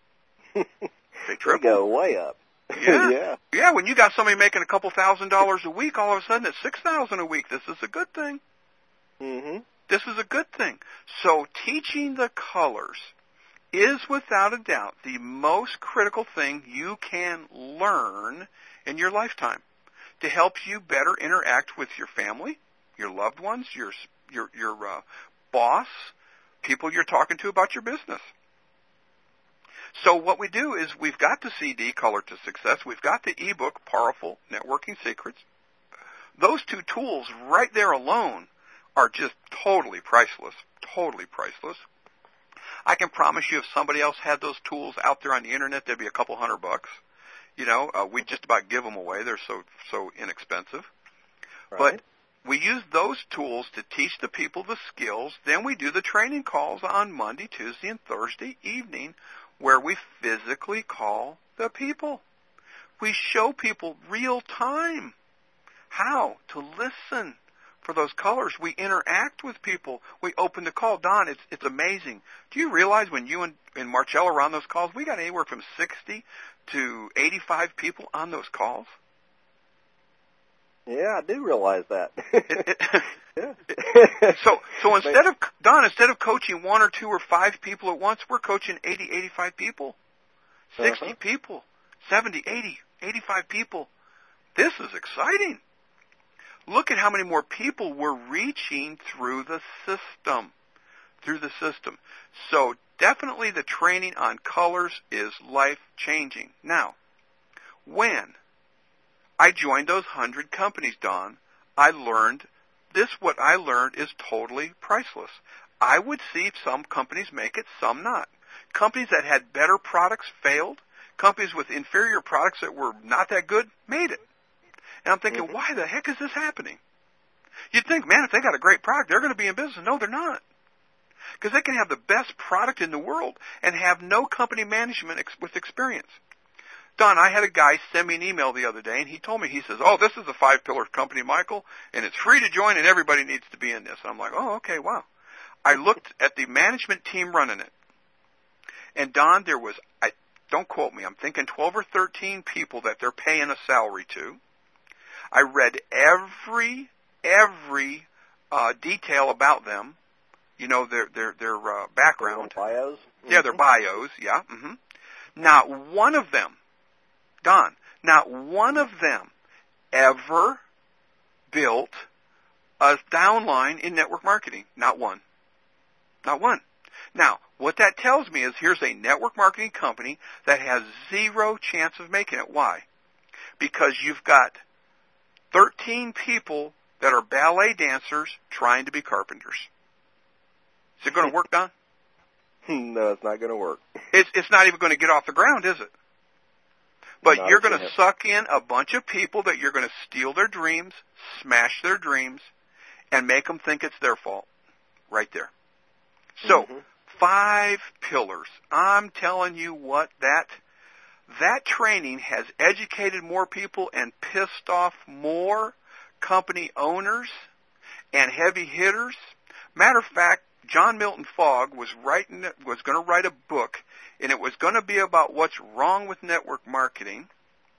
They triple. They go way up. Yeah. yeah. Yeah, when you got somebody making a couple thousand dollars a week, all of a sudden it's six thousand a week. This is a good thing. Mm-hmm. This is a good thing. So teaching the colors is without a doubt the most critical thing you can learn in your lifetime to help you better interact with your family, your loved ones, your your your uh, boss, people you're talking to about your business. So what we do is we've got the C D, Color to Success. We've got the ebook, Powerful Networking Secrets. Those two tools right there alone are just totally priceless, totally priceless. I can promise you if somebody else had those tools out there on the internet, they'd be a couple hundred bucks. You know, uh, we just about give them away. They're so so inexpensive. Right. But we use those tools to teach the people the skills. Then we do the training calls on Monday, Tuesday, and Thursday evening where we physically call the people. We show people real time how to listen for those colors. We interact with people. We open the call. Don, it's it's amazing. Do you realize when you and, and Marcella are on those calls, we got anywhere from sixty to eighty-five people on those calls? Yeah, I do realize that. It, it, yeah. so so instead of, Don, instead of coaching one or two or five people at once, we're coaching eighty, eighty-five people, sixty uh-huh. people, seventy, eighty, eighty-five people. This is exciting. Look at how many more people we're reaching through the system, through the system. So definitely the training on colors is life-changing. Now, when I joined those hundred companies, Don, I learned this, what I learned is totally priceless. I would see some companies make it, some not. Companies that had better products failed. Companies with inferior products that were not that good made it. And I'm thinking, mm-hmm. why the heck is this happening? You'd think, man, if they got a great product, they're going to be in business. No, they're not. Because they can have the best product in the world and have no company management ex- with experience. Don, I had a guy send me an email the other day, and he told me, he says, oh, this is a five-pillar company, Michael, and it's free to join, and everybody needs to be in this. And I'm like, oh, okay, wow. I looked at the management team running it. And Don, there was, I don't quote me, I'm thinking twelve or thirteen people that they're paying a salary to. I read every, every uh, detail about them, you know, their their their uh, background. Their bios? Mm-hmm. Yeah, their bios, yeah. Mm-hmm. Not one of them, Don, not one of them ever built a downline in network marketing. Not one. Not one. Now, what that tells me is here's a network marketing company that has zero chance of making it. Why? Because you've got thirteen people that are ballet dancers trying to be carpenters. Is it going to work, Don? No, it's not going to work. It's, it's not even going to get off the ground, is it? But Not you're going to yet. suck in a bunch of people that you're going to steal their dreams, smash their dreams, and make them think it's their fault. Right there. So, Mm-hmm. five pillars. I'm telling you what, that that training has educated more people and pissed off more company owners and heavy hitters. Matter of fact, John Milton Fogg was writing was going to write a book, and it was going to be about what's wrong with network marketing.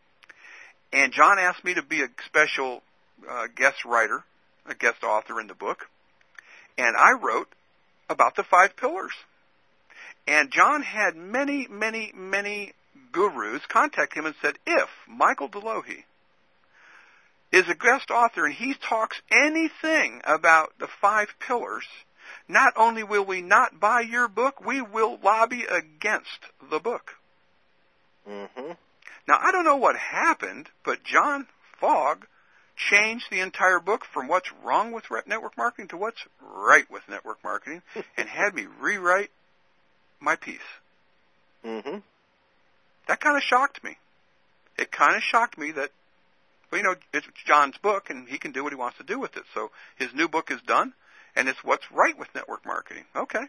And John asked me to be a special uh, guest writer, a guest author in the book, and I wrote about the five pillars. And John had many, many, many gurus contact him and said, if Michael Delohe is a guest author and he talks anything about the five pillars, not only will we not buy your book, we will lobby against the book. Mm-hmm. Now, I don't know what happened, but John Fogg changed the entire book from what's wrong with network marketing to what's right with network marketing and had me rewrite my piece. Mm-hmm. That kind of shocked me. It kind of shocked me that, well, you know, it's John's book and he can do what he wants to do with it. So his new book is done and it's what's right with network marketing. Okay.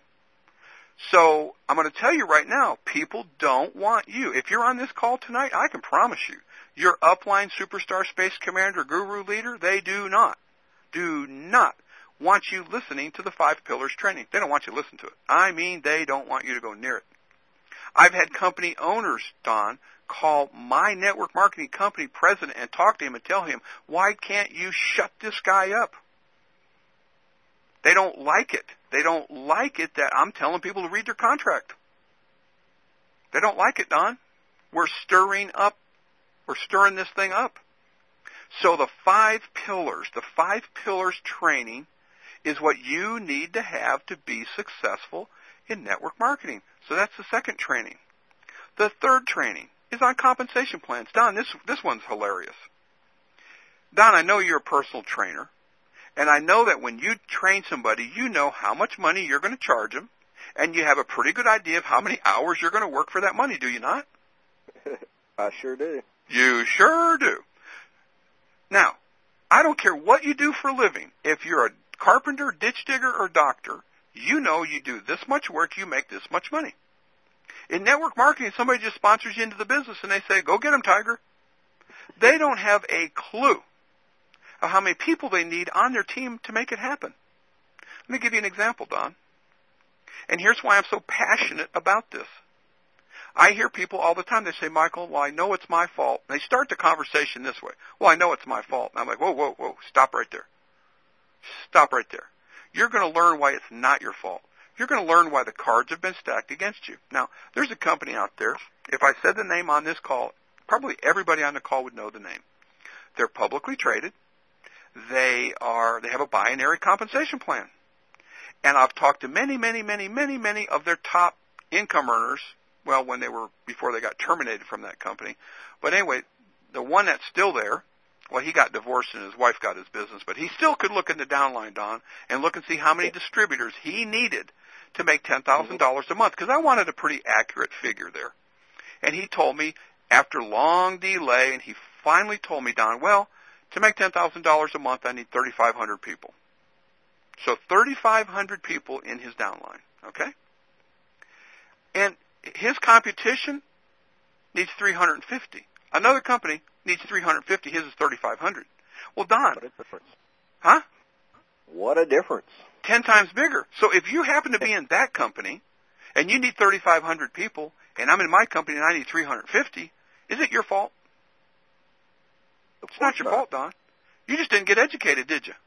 So I'm going to tell you right now, people don't want you. If you're on this call tonight, I can promise you, your upline superstar space commander guru leader, they do not, do not want you listening to the five pillars training. They don't want you to listen to it. I mean, they don't want you to go near it. I've had company owners, Don, call my network marketing company president and talk to him and tell him, why can't you shut this guy up? They don't like it. They don't like it that I'm telling people to read their contract. They don't like it, Don. We're stirring up, we're stirring this thing up. So the five pillars, the five pillars training is what you need to have to be successful in network marketing. So that's the second training. The third training is on compensation plans. Don, this, this one's hilarious. Don, I know you're a personal trainer. And I know that when you train somebody, you know how much money you're going to charge them, and you have a pretty good idea of how many hours you're going to work for that money, do you not? I sure do. You sure do. Now, I don't care what you do for a living. If you're a carpenter, ditch digger, or doctor, you know you do this much work, you make this much money. In network marketing, somebody just sponsors you into the business, and they say, go get them, Tiger. They don't have a clue of how many people they need on their team to make it happen. Let me give you an example, Don. And here's why I'm so passionate about this. I hear people all the time, they say, Michael, well, I know it's my fault. And they start the conversation this way. Well, I know it's my fault. And I'm like, whoa, whoa, whoa, stop right there. Stop right there. You're going to learn why it's not your fault. You're going to learn why the cards have been stacked against you. Now, there's a company out there. If I said the name on this call, probably everybody on the call would know the name. They're publicly traded. They are, they have a binary compensation plan. And I've talked to many, many, many, many, many of their top income earners, well, when they were, before they got terminated from that company. But anyway, the one that's still there, well, he got divorced and his wife got his business, but he still could look in the downline, Don, and look and see how many distributors he needed to make ten thousand dollars a month, because I wanted a pretty accurate figure there. And he told me, after long delay, and he finally told me, Don, well, to make ten thousand dollars a month, I need thirty-five hundred people. So thirty-five hundred people in his downline, okay? And his competition needs three hundred fifty. Another company needs three hundred fifty. His is thirty-five hundred. Well, Don. What a difference. Huh? What a difference. Ten times bigger. So if you happen to be in that company and you need thirty-five hundred people and I'm in my company and I need three hundred fifty, is it your fault? It's not your not. fault, Don. You just didn't get educated, did you?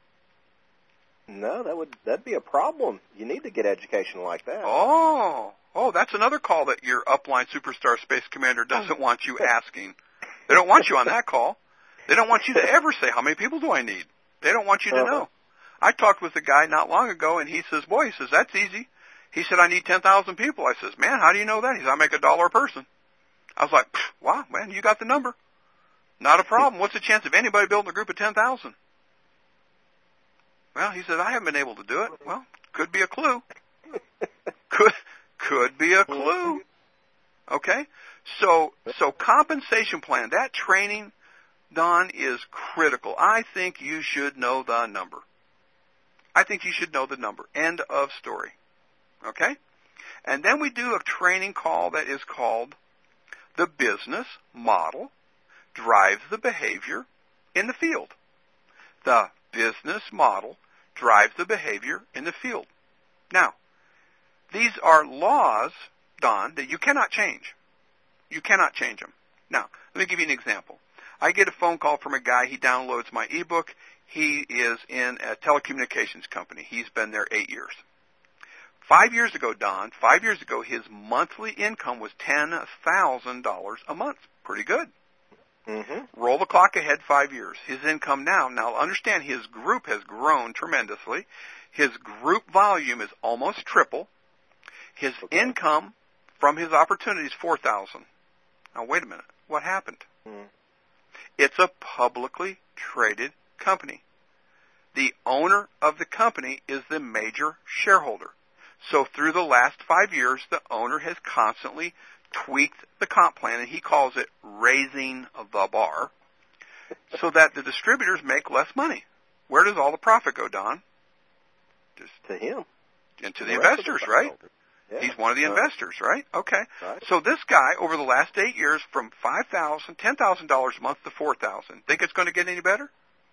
No, that would that'd be a problem. You need to get education like that. Oh, oh, that's another call that your upline superstar space commander doesn't want you asking. They don't want you on that call. They don't want you to ever say, how many people do I need? They don't want you to Uh-huh. know. I talked with a guy not long ago, and he says, boy, he says, that's easy. He said, I need ten thousand people. I says, man, how do you know that? He says, I make a dollar a person. I was like, wow, man, you got the number. Not a problem. What's the chance of anybody building a group of ten thousand? Well, he said, I haven't been able to do it. Well, could be a clue. Could could be a clue. Okay? So so compensation plan, that training, Don, is critical. I think you should know the number. I think you should know the number. End of story. Okay? And then we do a training call that is called the business model drives the behavior in the field. The business model drives the behavior in the field. Now, these are laws, Don, that you cannot change. You cannot change them. Now, let me give you an example. I get a phone call from a guy. He downloads my ebook. He is in a telecommunications company. He's been there eight years. Five years ago, Don, five years ago, his monthly income was ten thousand dollars a month. Pretty good. Mm-hmm. Roll the clock ahead five years. His income now, now understand his group has grown tremendously. His group volume is almost triple. His Okay. income from his opportunities, four thousand dollars. Now, wait a minute. What happened? Mm. It's a publicly traded company. The owner of the company is the major shareholder. So through the last five years, the owner has constantly tweaked the comp plan, and he calls it raising the bar, so that the distributors make less money. Where does all the profit go, Don? Just To him. into The the rest of the investors, right? Yeah. He's one of the Uh, investors, right? Okay. Right. So this guy, over the last eight years, from five thousand dollars, ten thousand dollars a month to four thousand dollars. Think it's going to get any better?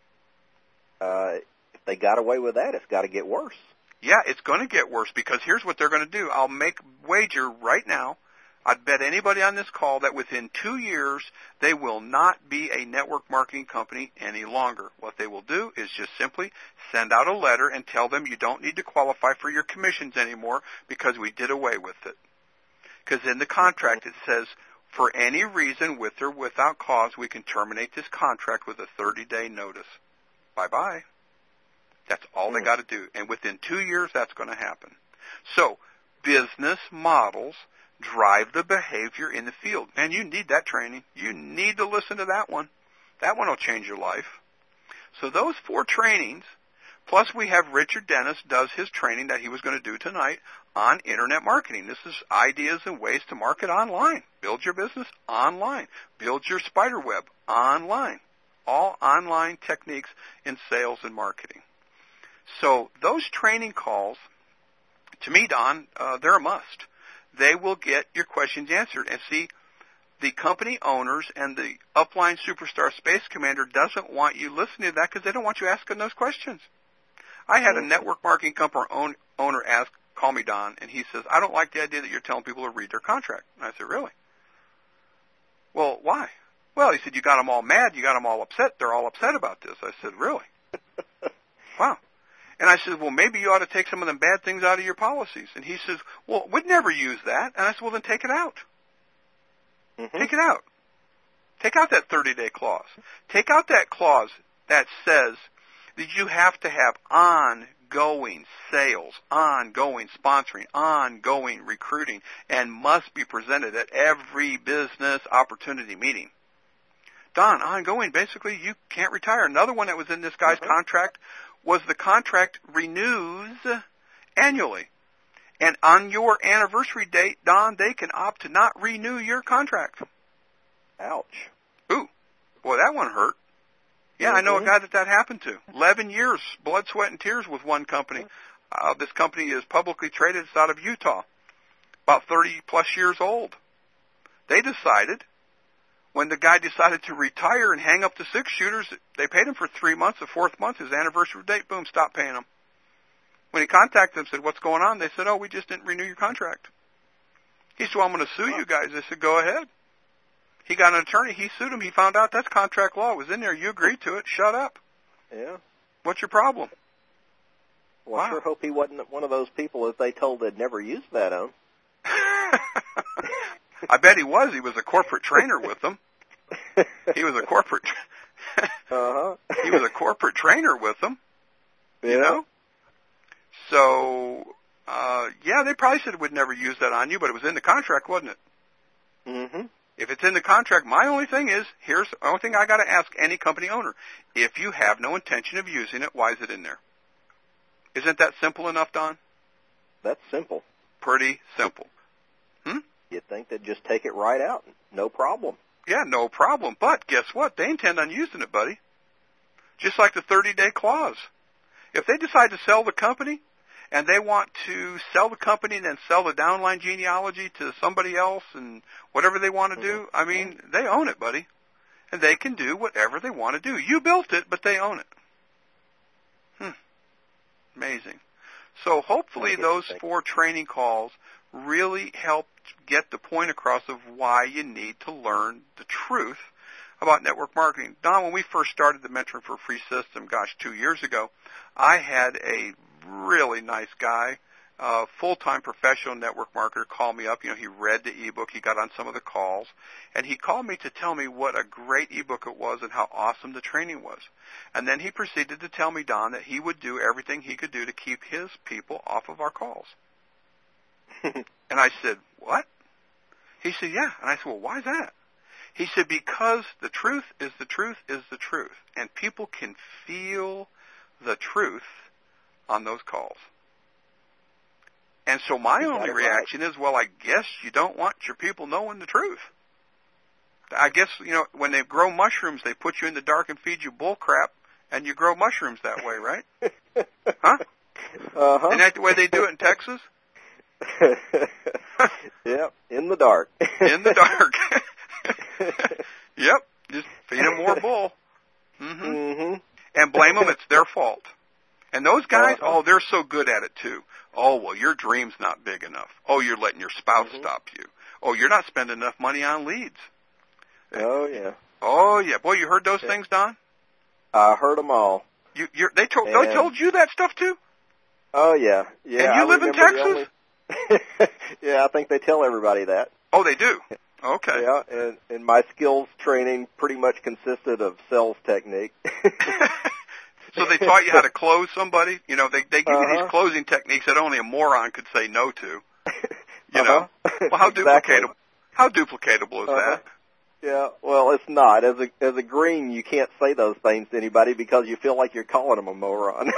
Uh, if they got away with that, it's got to get worse. Yeah, it's going to get worse, because here's what they're going to do. I'll make wager right now. I'd bet anybody on this call that within two years, they will not be a network marketing company any longer. What they will do is just simply send out a letter and tell them you don't need to qualify for your commissions anymore because we did away with it. Because in the contract it says, for any reason, with or without cause, we can terminate this contract with a thirty-day notice. Bye-bye. That's all they got to do. And within two years, that's going to happen. So, business models drive the behavior in the field. Man, you need that training. You need to listen to that one. That one will change your life. So those four trainings, plus we have Richard Dennis does his training that he was going to do tonight on internet marketing. This is ideas and ways to market online. Build your business online. Build your spider web online. All online techniques in sales and marketing. So those training calls, to me, Don, uh, they're a must. They will get your questions answered. And see, the company owners and the upline superstar space commander doesn't want you listening to that because they don't want you asking those questions. I had a network marketing company own, owner ask, call me, Don, and he says, I don't like the idea that you're telling people to read their contract. And I said, really? Well, why? Well, he said, you got them all mad. You got them all upset. They're all upset about this. I said, really? Wow. And I said, well, maybe you ought to take some of them bad things out of your policies. And he says, well, we'd never use that. And I said, well, then take it out. Mm-hmm. Take it out. Take out that thirty-day clause. Take out that clause that says that you have to have ongoing sales, ongoing sponsoring, ongoing recruiting, and must be presented at every business opportunity meeting. Don, ongoing, basically, you can't retire. Another one that was in this guy's Mm-hmm. contract was the contract renews annually. And on your anniversary date, Don, they can opt to not renew your contract. Ouch. Ooh, boy, that one hurt. Yeah, I know a Mhm. guy that that happened to. Eleven years, blood, sweat, and tears with one company. Uh, this company is publicly traded. It's out of Utah. About thirty-plus years old. They decided, when the guy decided to retire and hang up the six-shooters, they paid him for three months. The fourth month, his anniversary date, boom, stop paying him. When he contacted them, said, what's going on? They said, oh, we just didn't renew your contract. He said, well, I'm going to sue you guys. They said, go ahead. He got an attorney. He sued him. He found out that's contract law. It was in there. You agreed to it. Shut up. Yeah. What's your problem? Well, wow. I sure hope he wasn't one of those people that they told they'd never use that on. I bet he was. He was a corporate trainer with them. He was a corporate. uh-huh. He was a corporate trainer with them. Yeah. You know. So, uh, yeah, they probably said we'd never use that on you, but it was in the contract, wasn't it? Mm-hmm. If it's in the contract, my only thing is, here's the only thing I got to ask any company owner. If you have no intention of using it, why is it in there? Isn't that simple enough, Don? That's simple. Pretty simple. Hmm? You'd think they'd just take it right out. No problem. Yeah, no problem. But guess what? They intend on using it, buddy. Just like the thirty-day clause. If they decide to sell the company, and they want to sell the company and then sell the downline genealogy to somebody else and whatever they want to do, I mean, they own it, buddy. And they can do whatever they want to do. You built it, but they own it. Hmm. Amazing. So hopefully those four training calls really helped get the point across of why you need to learn the truth about network marketing. Don, when we first started the Mentoring for Free system, gosh, two years ago, I had a really nice guy, uh, full-time professional network marketer, call me up. You know, he read the ebook. He got on some of the calls. And he called me to tell me what a great ebook it was and how awesome the training was. And then he proceeded to tell me, Don, that he would do everything he could do to keep his people off of our calls. And I said, what? He said, yeah. And I said, well, why is that? He said, because the truth is the truth is the truth. And people can feel the truth on those calls. And so my only reaction is, well, I guess you don't want your people knowing the truth. I guess, you know, when they grow mushrooms, they put you in the dark and feed you bull crap, and you grow mushrooms that way, right? Huh? Uh-huh. Isn't that the way they do it in Texas? Yep, in the dark. In the dark. Yep, just feed them more bull. Mm-hmm. Mm-hmm. And blame them, it's their fault. And those guys, uh-huh. oh, they're so good at it too. Oh, well, your dream's not big enough. Oh, you're letting your spouse mm-hmm. stop you. Oh, you're not spending enough money on leads. Oh, yeah. Oh, yeah. Boy, you heard those yeah. things, Don? I heard them all. You, you're, they, told, and... they told you that stuff too? Oh, yeah. yeah. And you I live in Texas? Only... Yeah, I think they tell everybody that. Oh, they do? Okay. Yeah, and, and my skills training pretty much consisted of sales technique. So they taught you how to close somebody? You know, they, they give uh-huh. you these closing techniques that only a moron could say no to. You uh-huh. know? Well, how exactly. duplicatable, how duplicatable is uh-huh. that? Yeah, well, it's not. As a as a green, you can't say those things to anybody because you feel like you're calling them a moron.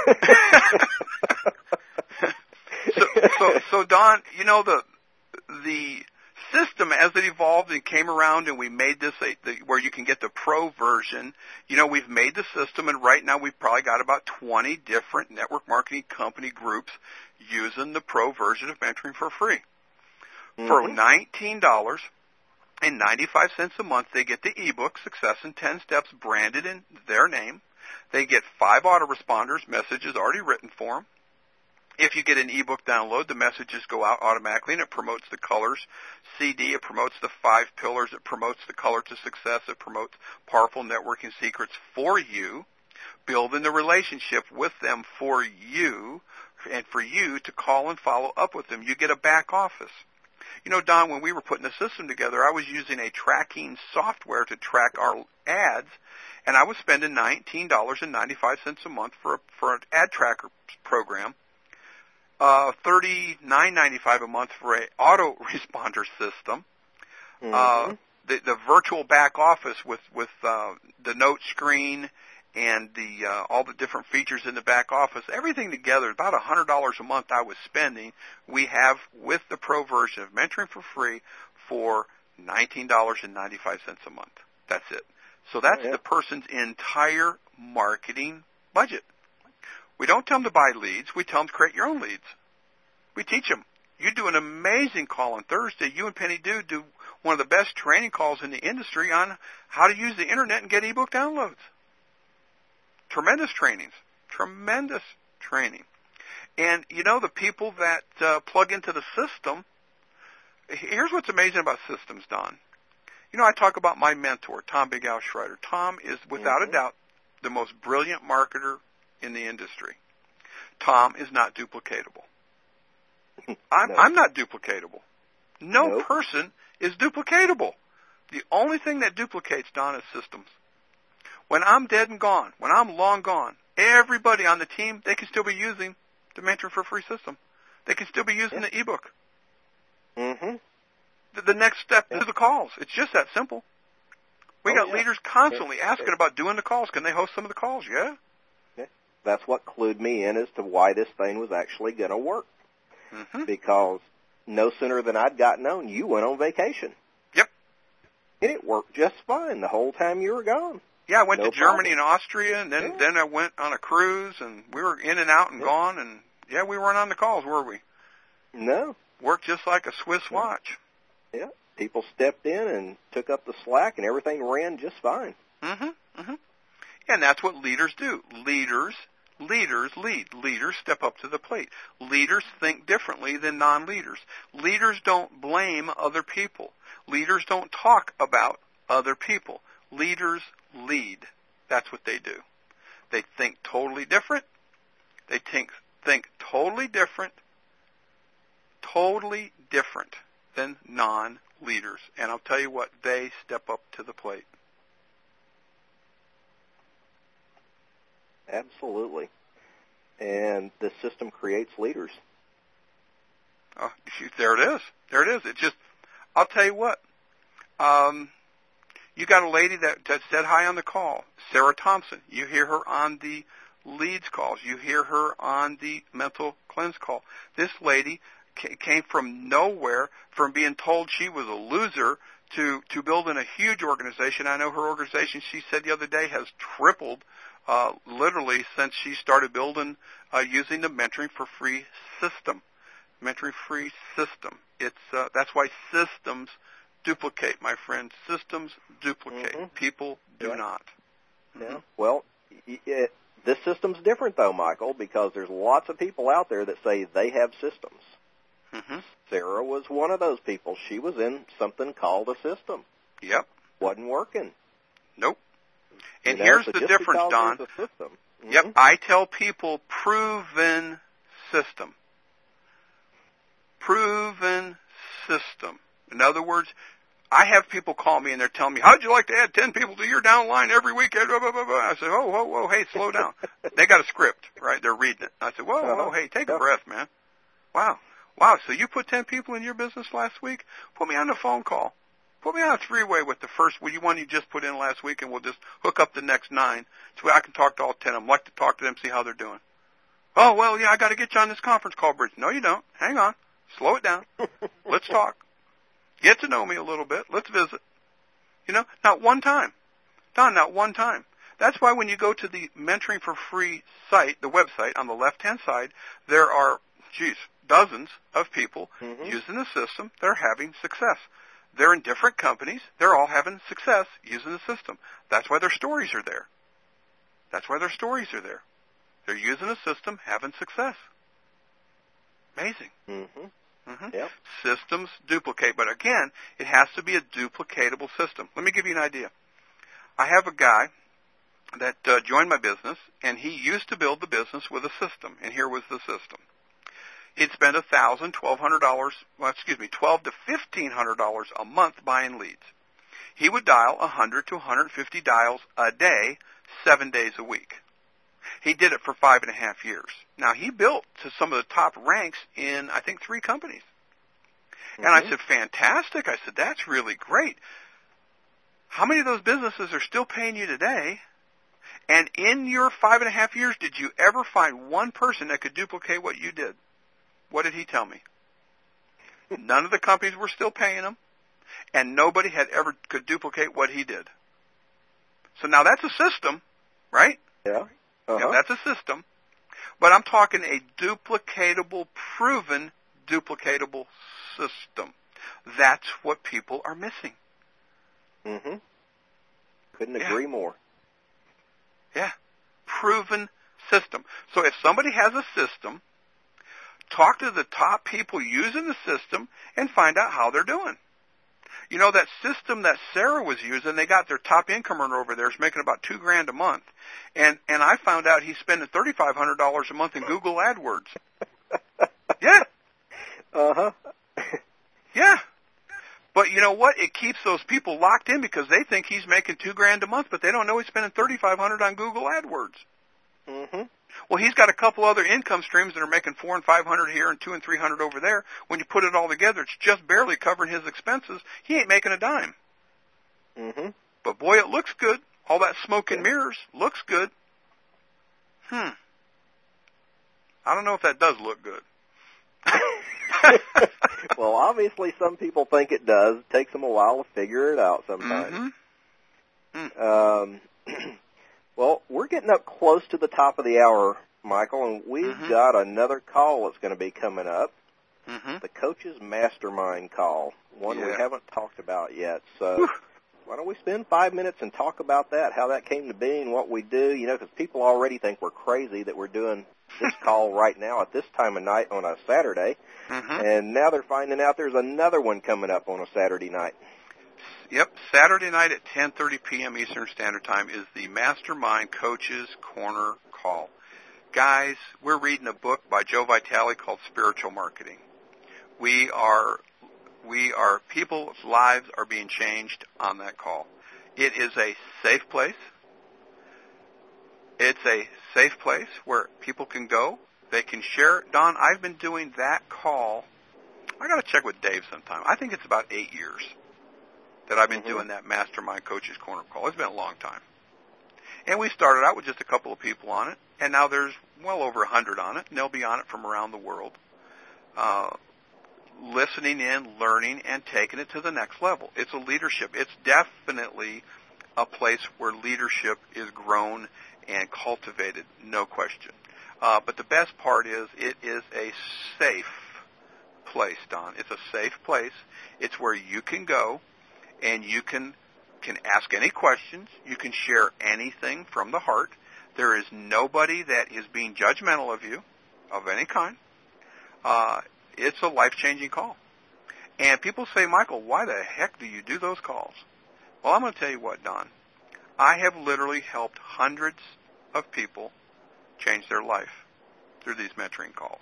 so, so, so, Don, you know, the the system as it evolved and came around, and we made this a, the, where you can get the pro version. You know, we've made the system, and right now we've probably got about twenty different network marketing company groups using the pro version of Mentoring for Free. Mm-hmm. For nineteen dollars and ninety-five cents a month, they get the ebook, Success in ten Steps, branded in their name. They get five autoresponders, messages already written for them. If you get an ebook download, the messages go out automatically, and it promotes the colors C D. It promotes the five pillars. It promotes the color to success. It promotes powerful networking secrets for you, building the relationship with them for you, and for you to call and follow up with them. You get a back office. You know, Don, when we were putting the system together, I was using a tracking software to track our ads, and I was spending nineteen dollars and ninety-five cents a month for a, for an ad tracker program, uh, thirty-nine ninety-five a month for a autoresponder system, mm-hmm. uh, the, the virtual back office with with uh, the note screen and the uh, all the different features in the back office, everything together, about one hundred dollars a month I was spending, we have with the pro version of Mentoring for Free for nineteen dollars and ninety-five cents a month. That's it. So that's oh, yeah. the person's entire marketing budget. We don't tell them to buy leads. We tell them to create your own leads. We teach them. You do an amazing call on Thursday. You and Penny do do one of the best training calls in the industry on how to use the Internet and get ebook downloads. Tremendous trainings. Tremendous training. And, you know, the people that uh, plug into the system, here's what's amazing about systems, Don. You know, I talk about my mentor, Tom Big Al Schreider. Tom is, without mm-hmm. a doubt, the most brilliant marketer in the industry. Tom is not duplicatable. I'm, no. I'm not duplicatable. No nope. person is duplicatable. The only thing that duplicates, Don, is systems. When I'm dead and gone, when I'm long gone, everybody on the team, they can still be using the Mentoring for Free system. They can still be using yeah. the ebook. Mm-hmm. The, the next step yeah. is the calls. It's just that simple. We oh, got yeah. leaders constantly yeah. asking about doing the calls. Can they host some of the calls? Yeah. yeah. That's what clued me in as to why this thing was actually going to work. Mm-hmm. Because no sooner than I'd gotten on, you went on vacation. Yep. And it worked just fine the whole time you were gone. Yeah, I went no to Germany problem. and Austria, and then yeah. then I went on a cruise, and we were in and out and yeah. gone, and yeah, we weren't on the calls, were we? No. Worked just like a Swiss yeah. watch. Yeah. People stepped in and took up the slack, and everything ran just fine. Mm-hmm. Mm-hmm. And that's what leaders do. Leaders, leaders lead. Leaders step up to the plate. Leaders think differently than non-leaders. Leaders don't blame other people. Leaders don't talk about other people. Leaders lead. That's what they do. They think totally different. They think think totally different, totally different than non-leaders. And I'll tell you what, they step up to the plate. Absolutely. And the system creates leaders. Oh, there it is. There it is. It just, I'll tell you what. Um, you got a lady that, that said hi on the call, Sarah Thompson. You hear her on the leads calls. You hear her on the mental cleanse call. This lady ca- came from nowhere, from being told she was a loser to, to building a huge organization. I know her organization, she said the other day, has tripled uh, literally since she started building uh, using the Mentoring for Free system. Mentoring Free system. It's uh, that's why systems duplicate, my friend. Systems duplicate. Mm-hmm. People do yeah. not. Yeah. Mm-hmm. Well, it, this system's different, though, Michael, because there's lots of people out there that say they have systems. Mm-hmm. Sarah was one of those people. She was in something called a system. Yep. Wasn't working. Nope. And you know, here's so the just difference, Don. A system, mm-hmm. Yep. I tell people proven system. Proven system. In other words, I have people call me and they're telling me, how'd you like to add ten people to your downline every week? I say, oh, whoa, whoa, hey, slow down. They got a script, right? They're reading it. I said, whoa, uh-huh. whoa, hey, take a breath, man. Wow. Wow, so you put ten people in your business last week? Put me on the phone call. Put me on a three-way with the first one you just put in last week, and we'll just hook up the next nine so I can talk to all ten of them. I'd like to talk to them, see how they're doing. Oh, well, yeah, I got to get you on this conference call, Bridge. No, you don't. Hang on. Slow it down. Let's talk. Get to know me a little bit. Let's visit. You know, not one time. Don, not one time. That's why when you go to the Mentoring for Free site, the website, on the left-hand side, there are, geez, dozens of people mm-hmm. using the system. They're having success. They're in different companies. They're all having success using the system. That's why their stories are there. That's why their stories are there. They're using the system, having success. Amazing. Mm-hmm. Mm-hmm. Yep. Systems duplicate, but again, it has to be a duplicatable system. Let me give you an idea. I have a guy that uh, joined my business, and he used to build the business with a system, and here was the system. He'd spend a thousand, twelve hundred dollars, well, excuse me, twelve to fifteen hundred dollars a month buying leads. He would dial a hundred to one hundred fifty dials a day, seven days a week. He did it for five and a half years. Now, he built to some of the top ranks in, I think, three companies. Mm-hmm. And I said, fantastic. I said, that's really great. How many of those businesses are still paying you today? And in your five and a half years, did you ever find one person that could duplicate what you did? What did he tell me? None of the companies were still paying him, and nobody had ever could duplicate what he did. So now that's a system, right? Yeah. Uh-huh. Yeah, that's a system. But I'm talking a duplicatable, proven duplicatable system. That's what people are missing. Mm-hmm. Couldn't yeah. agree more. Yeah. Proven system. So if somebody has a system talk to the top people using the system and find out how they're doing. You know, that system that Sarah was using, they got their top income earner over there is making about two grand a month. And, and I found out he's spending thirty-five hundred dollars a month in Google AdWords. Yeah. Uh-huh. Yeah. But you know what? It keeps those people locked in because they think he's making two grand a month, but they don't know he's spending thirty-five hundred dollars on Google AdWords. Mm-hmm. Well, he's got a couple other income streams that are making four and five hundred here and two and three hundred over there. When you put it all together, it's just barely covering his expenses. He ain't making a dime. Mm-hmm. But boy, it looks good. All that smoke and mirrors looks good. Hmm. I don't know if that does look good. Well, obviously some people think it does. It takes them a while to figure it out sometimes. Mm-hmm. Mm. Um, well, we're getting up close to the top of the hour, Michael, and we've Mm-hmm. got another call that's going to be coming up, Mm-hmm. the Coach's Mastermind call, one we Yeah. haven't talked about yet. So Whew. why don't we spend five minutes and talk about that, how that came to be and what we do, you know, because people already think we're crazy that we're doing this call right now at this time of night on a Saturday. Mm-hmm. And now they're finding out there's another one coming up on a Saturday night. Yep, Saturday night at ten thirty p.m. Eastern Standard Time is the Mastermind Coaches Corner Call. Guys, we're reading a book by Joe Vitale called Spiritual Marketing. We are, we are, people's lives are being changed on that call. It is a safe place. It's a safe place where people can go. They can share. Don, I've been doing that call. I got to check with Dave sometime. I think it's about eight years that I've been Mm-hmm. doing that Mastermind Coaches Corner call. It's been a long time. And we started out with just a couple of people on it, and now there's well over a hundred on it, and they'll be on it from around the world, uh, listening in, learning, and taking it to the next level. It's a leadership. It's definitely a place where leadership is grown and cultivated, no question. Uh, but the best part is it is a safe place, Don. It's a safe place. It's where you can go and you can can ask any questions. You can share anything from the heart. There is nobody that is being judgmental of you of any kind. Uh, it's a life-changing call. And people say, Michael, why the heck do you do those calls? Well, I'm going to tell you what, Don. I have literally helped hundreds of people change their life through these mentoring calls.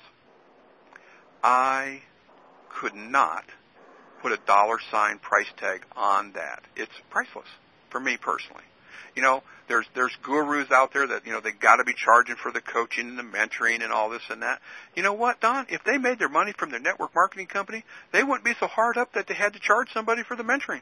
I could not put a dollar sign price tag on that. It's priceless for me personally. You know, there's there's gurus out there that, you know, they got to be charging for the coaching and the mentoring and all this and that. You know what, Don? If they made their money from their network marketing company, they wouldn't be so hard up that they had to charge somebody for the mentoring.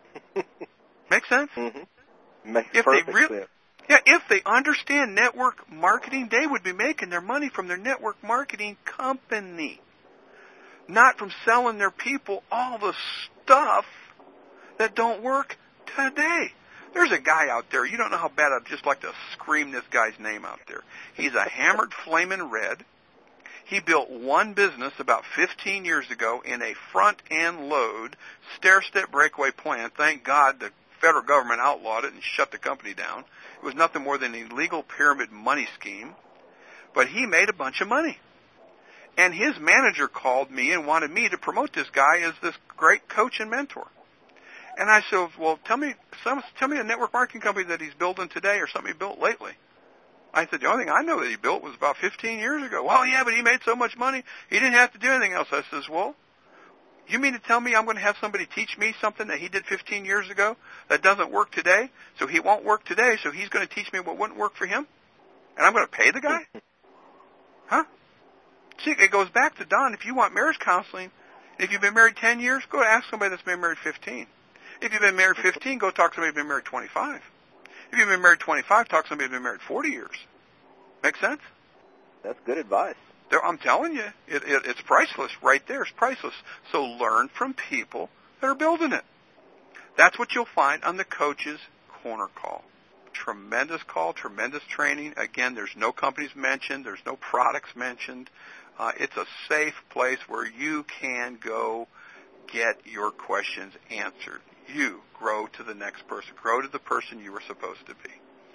Make sense? Mm-hmm. Makes If perfect they really, sense. yeah, if they understand network marketing, they would be making their money from their network marketing company, not from selling their people all the stuff that don't work today. There's a guy out there, you don't know how bad I'd just like to scream this guy's name out there. He's a hammered flamin' red. He built one business about fifteen years ago in a front-end load stair-step breakaway plan. Thank God the federal government outlawed it and shut the company down. It was nothing more than an illegal pyramid money scheme. But he made a bunch of money. And his manager called me and wanted me to promote this guy as this great coach and mentor. And I said, well, tell me some, tell me a network marketing company that he's building today or something he built lately. I said, the only thing I know that he built was about fifteen years ago. Well, yeah, but he made so much money, he didn't have to do anything else. I says, well, you mean to tell me I'm going to have somebody teach me something that he did fifteen years ago that doesn't work today? So he won't work today, so he's going to teach me what wouldn't work for him? And I'm going to pay the guy? Huh? See, it goes back to, Don, if you want marriage counseling, if you've been married ten years, go ask somebody that's been married fifteen. If you've been married fifteen, go talk to somebody who's been married twenty-five. If you've been married twenty-five, talk to somebody who's been married forty years. Make sense? That's good advice. There, I'm telling you, it, it, it's priceless right there. It's priceless. So learn from people that are building it. That's what you'll find on the Coach's Corner call. Tremendous call, tremendous training. Again, there's no companies mentioned. There's no products mentioned. Uh, it's a safe place where you can go get your questions answered. You grow to the next person. Grow to the person you were supposed to be.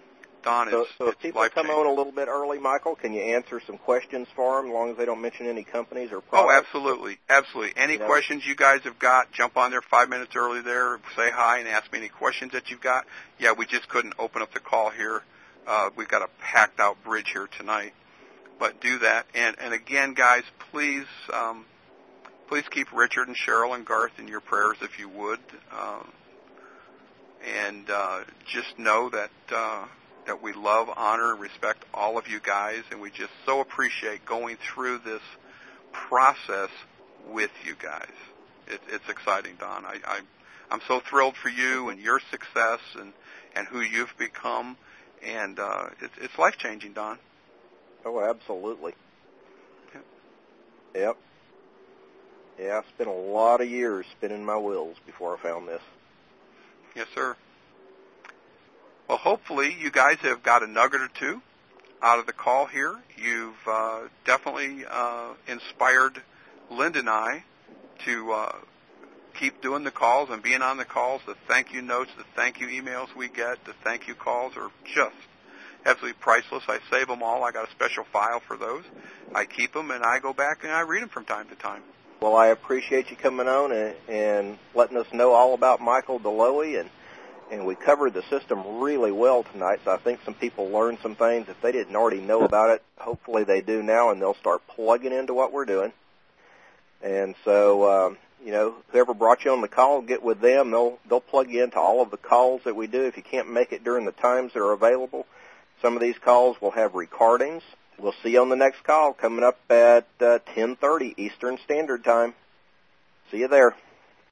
Don, So, it's, so if it's people life-changing. come on a little bit early, Michael, can you answer some questions for them as long as they don't mention any companies or Oh, products? absolutely, absolutely. Any You know? questions you guys have got, jump on there five minutes early there, say hi, and ask me any questions that you've got. Yeah, we just couldn't open up the call here. Uh, we've got a packed-out bridge here tonight. But do that. And, and again, guys, please um, please keep Richard and Cheryl and Garth in your prayers if you would. Um, and uh, just know that uh, that we love, honor, and respect all of you guys, and we just so appreciate going through this process with you guys. It, it's exciting, Don. I, I, I'm so thrilled for you and your success and, and who you've become, and uh, it, it's life-changing, Don. Oh, absolutely. Yep. Yep. Yeah, I spent a lot of years spinning my wheels before I found this. Yes, sir. Well, hopefully you guys have got a nugget or two out of the call here. You've uh, definitely uh, inspired Linda and I to uh, keep doing the calls and being on the calls. The thank you notes, the thank you emails we get, the thank you calls are just absolutely priceless. I save them all. I got a special file for those. I keep them, and I go back and I read them from time to time. Well, I appreciate you coming on and, and letting us know all about Michael DeLoey, and, and we covered the system really well tonight, so I think some people learned some things. If they didn't already know about it, hopefully they do now, and they'll start plugging into what we're doing. And so, um, you know, whoever brought you on the call, get with them. They'll, they'll plug you into all of the calls that we do. If you can't make it during the times that are available, some of these calls will have recordings. We'll see you on the next call coming up at uh, ten thirty Eastern Standard Time. See you there.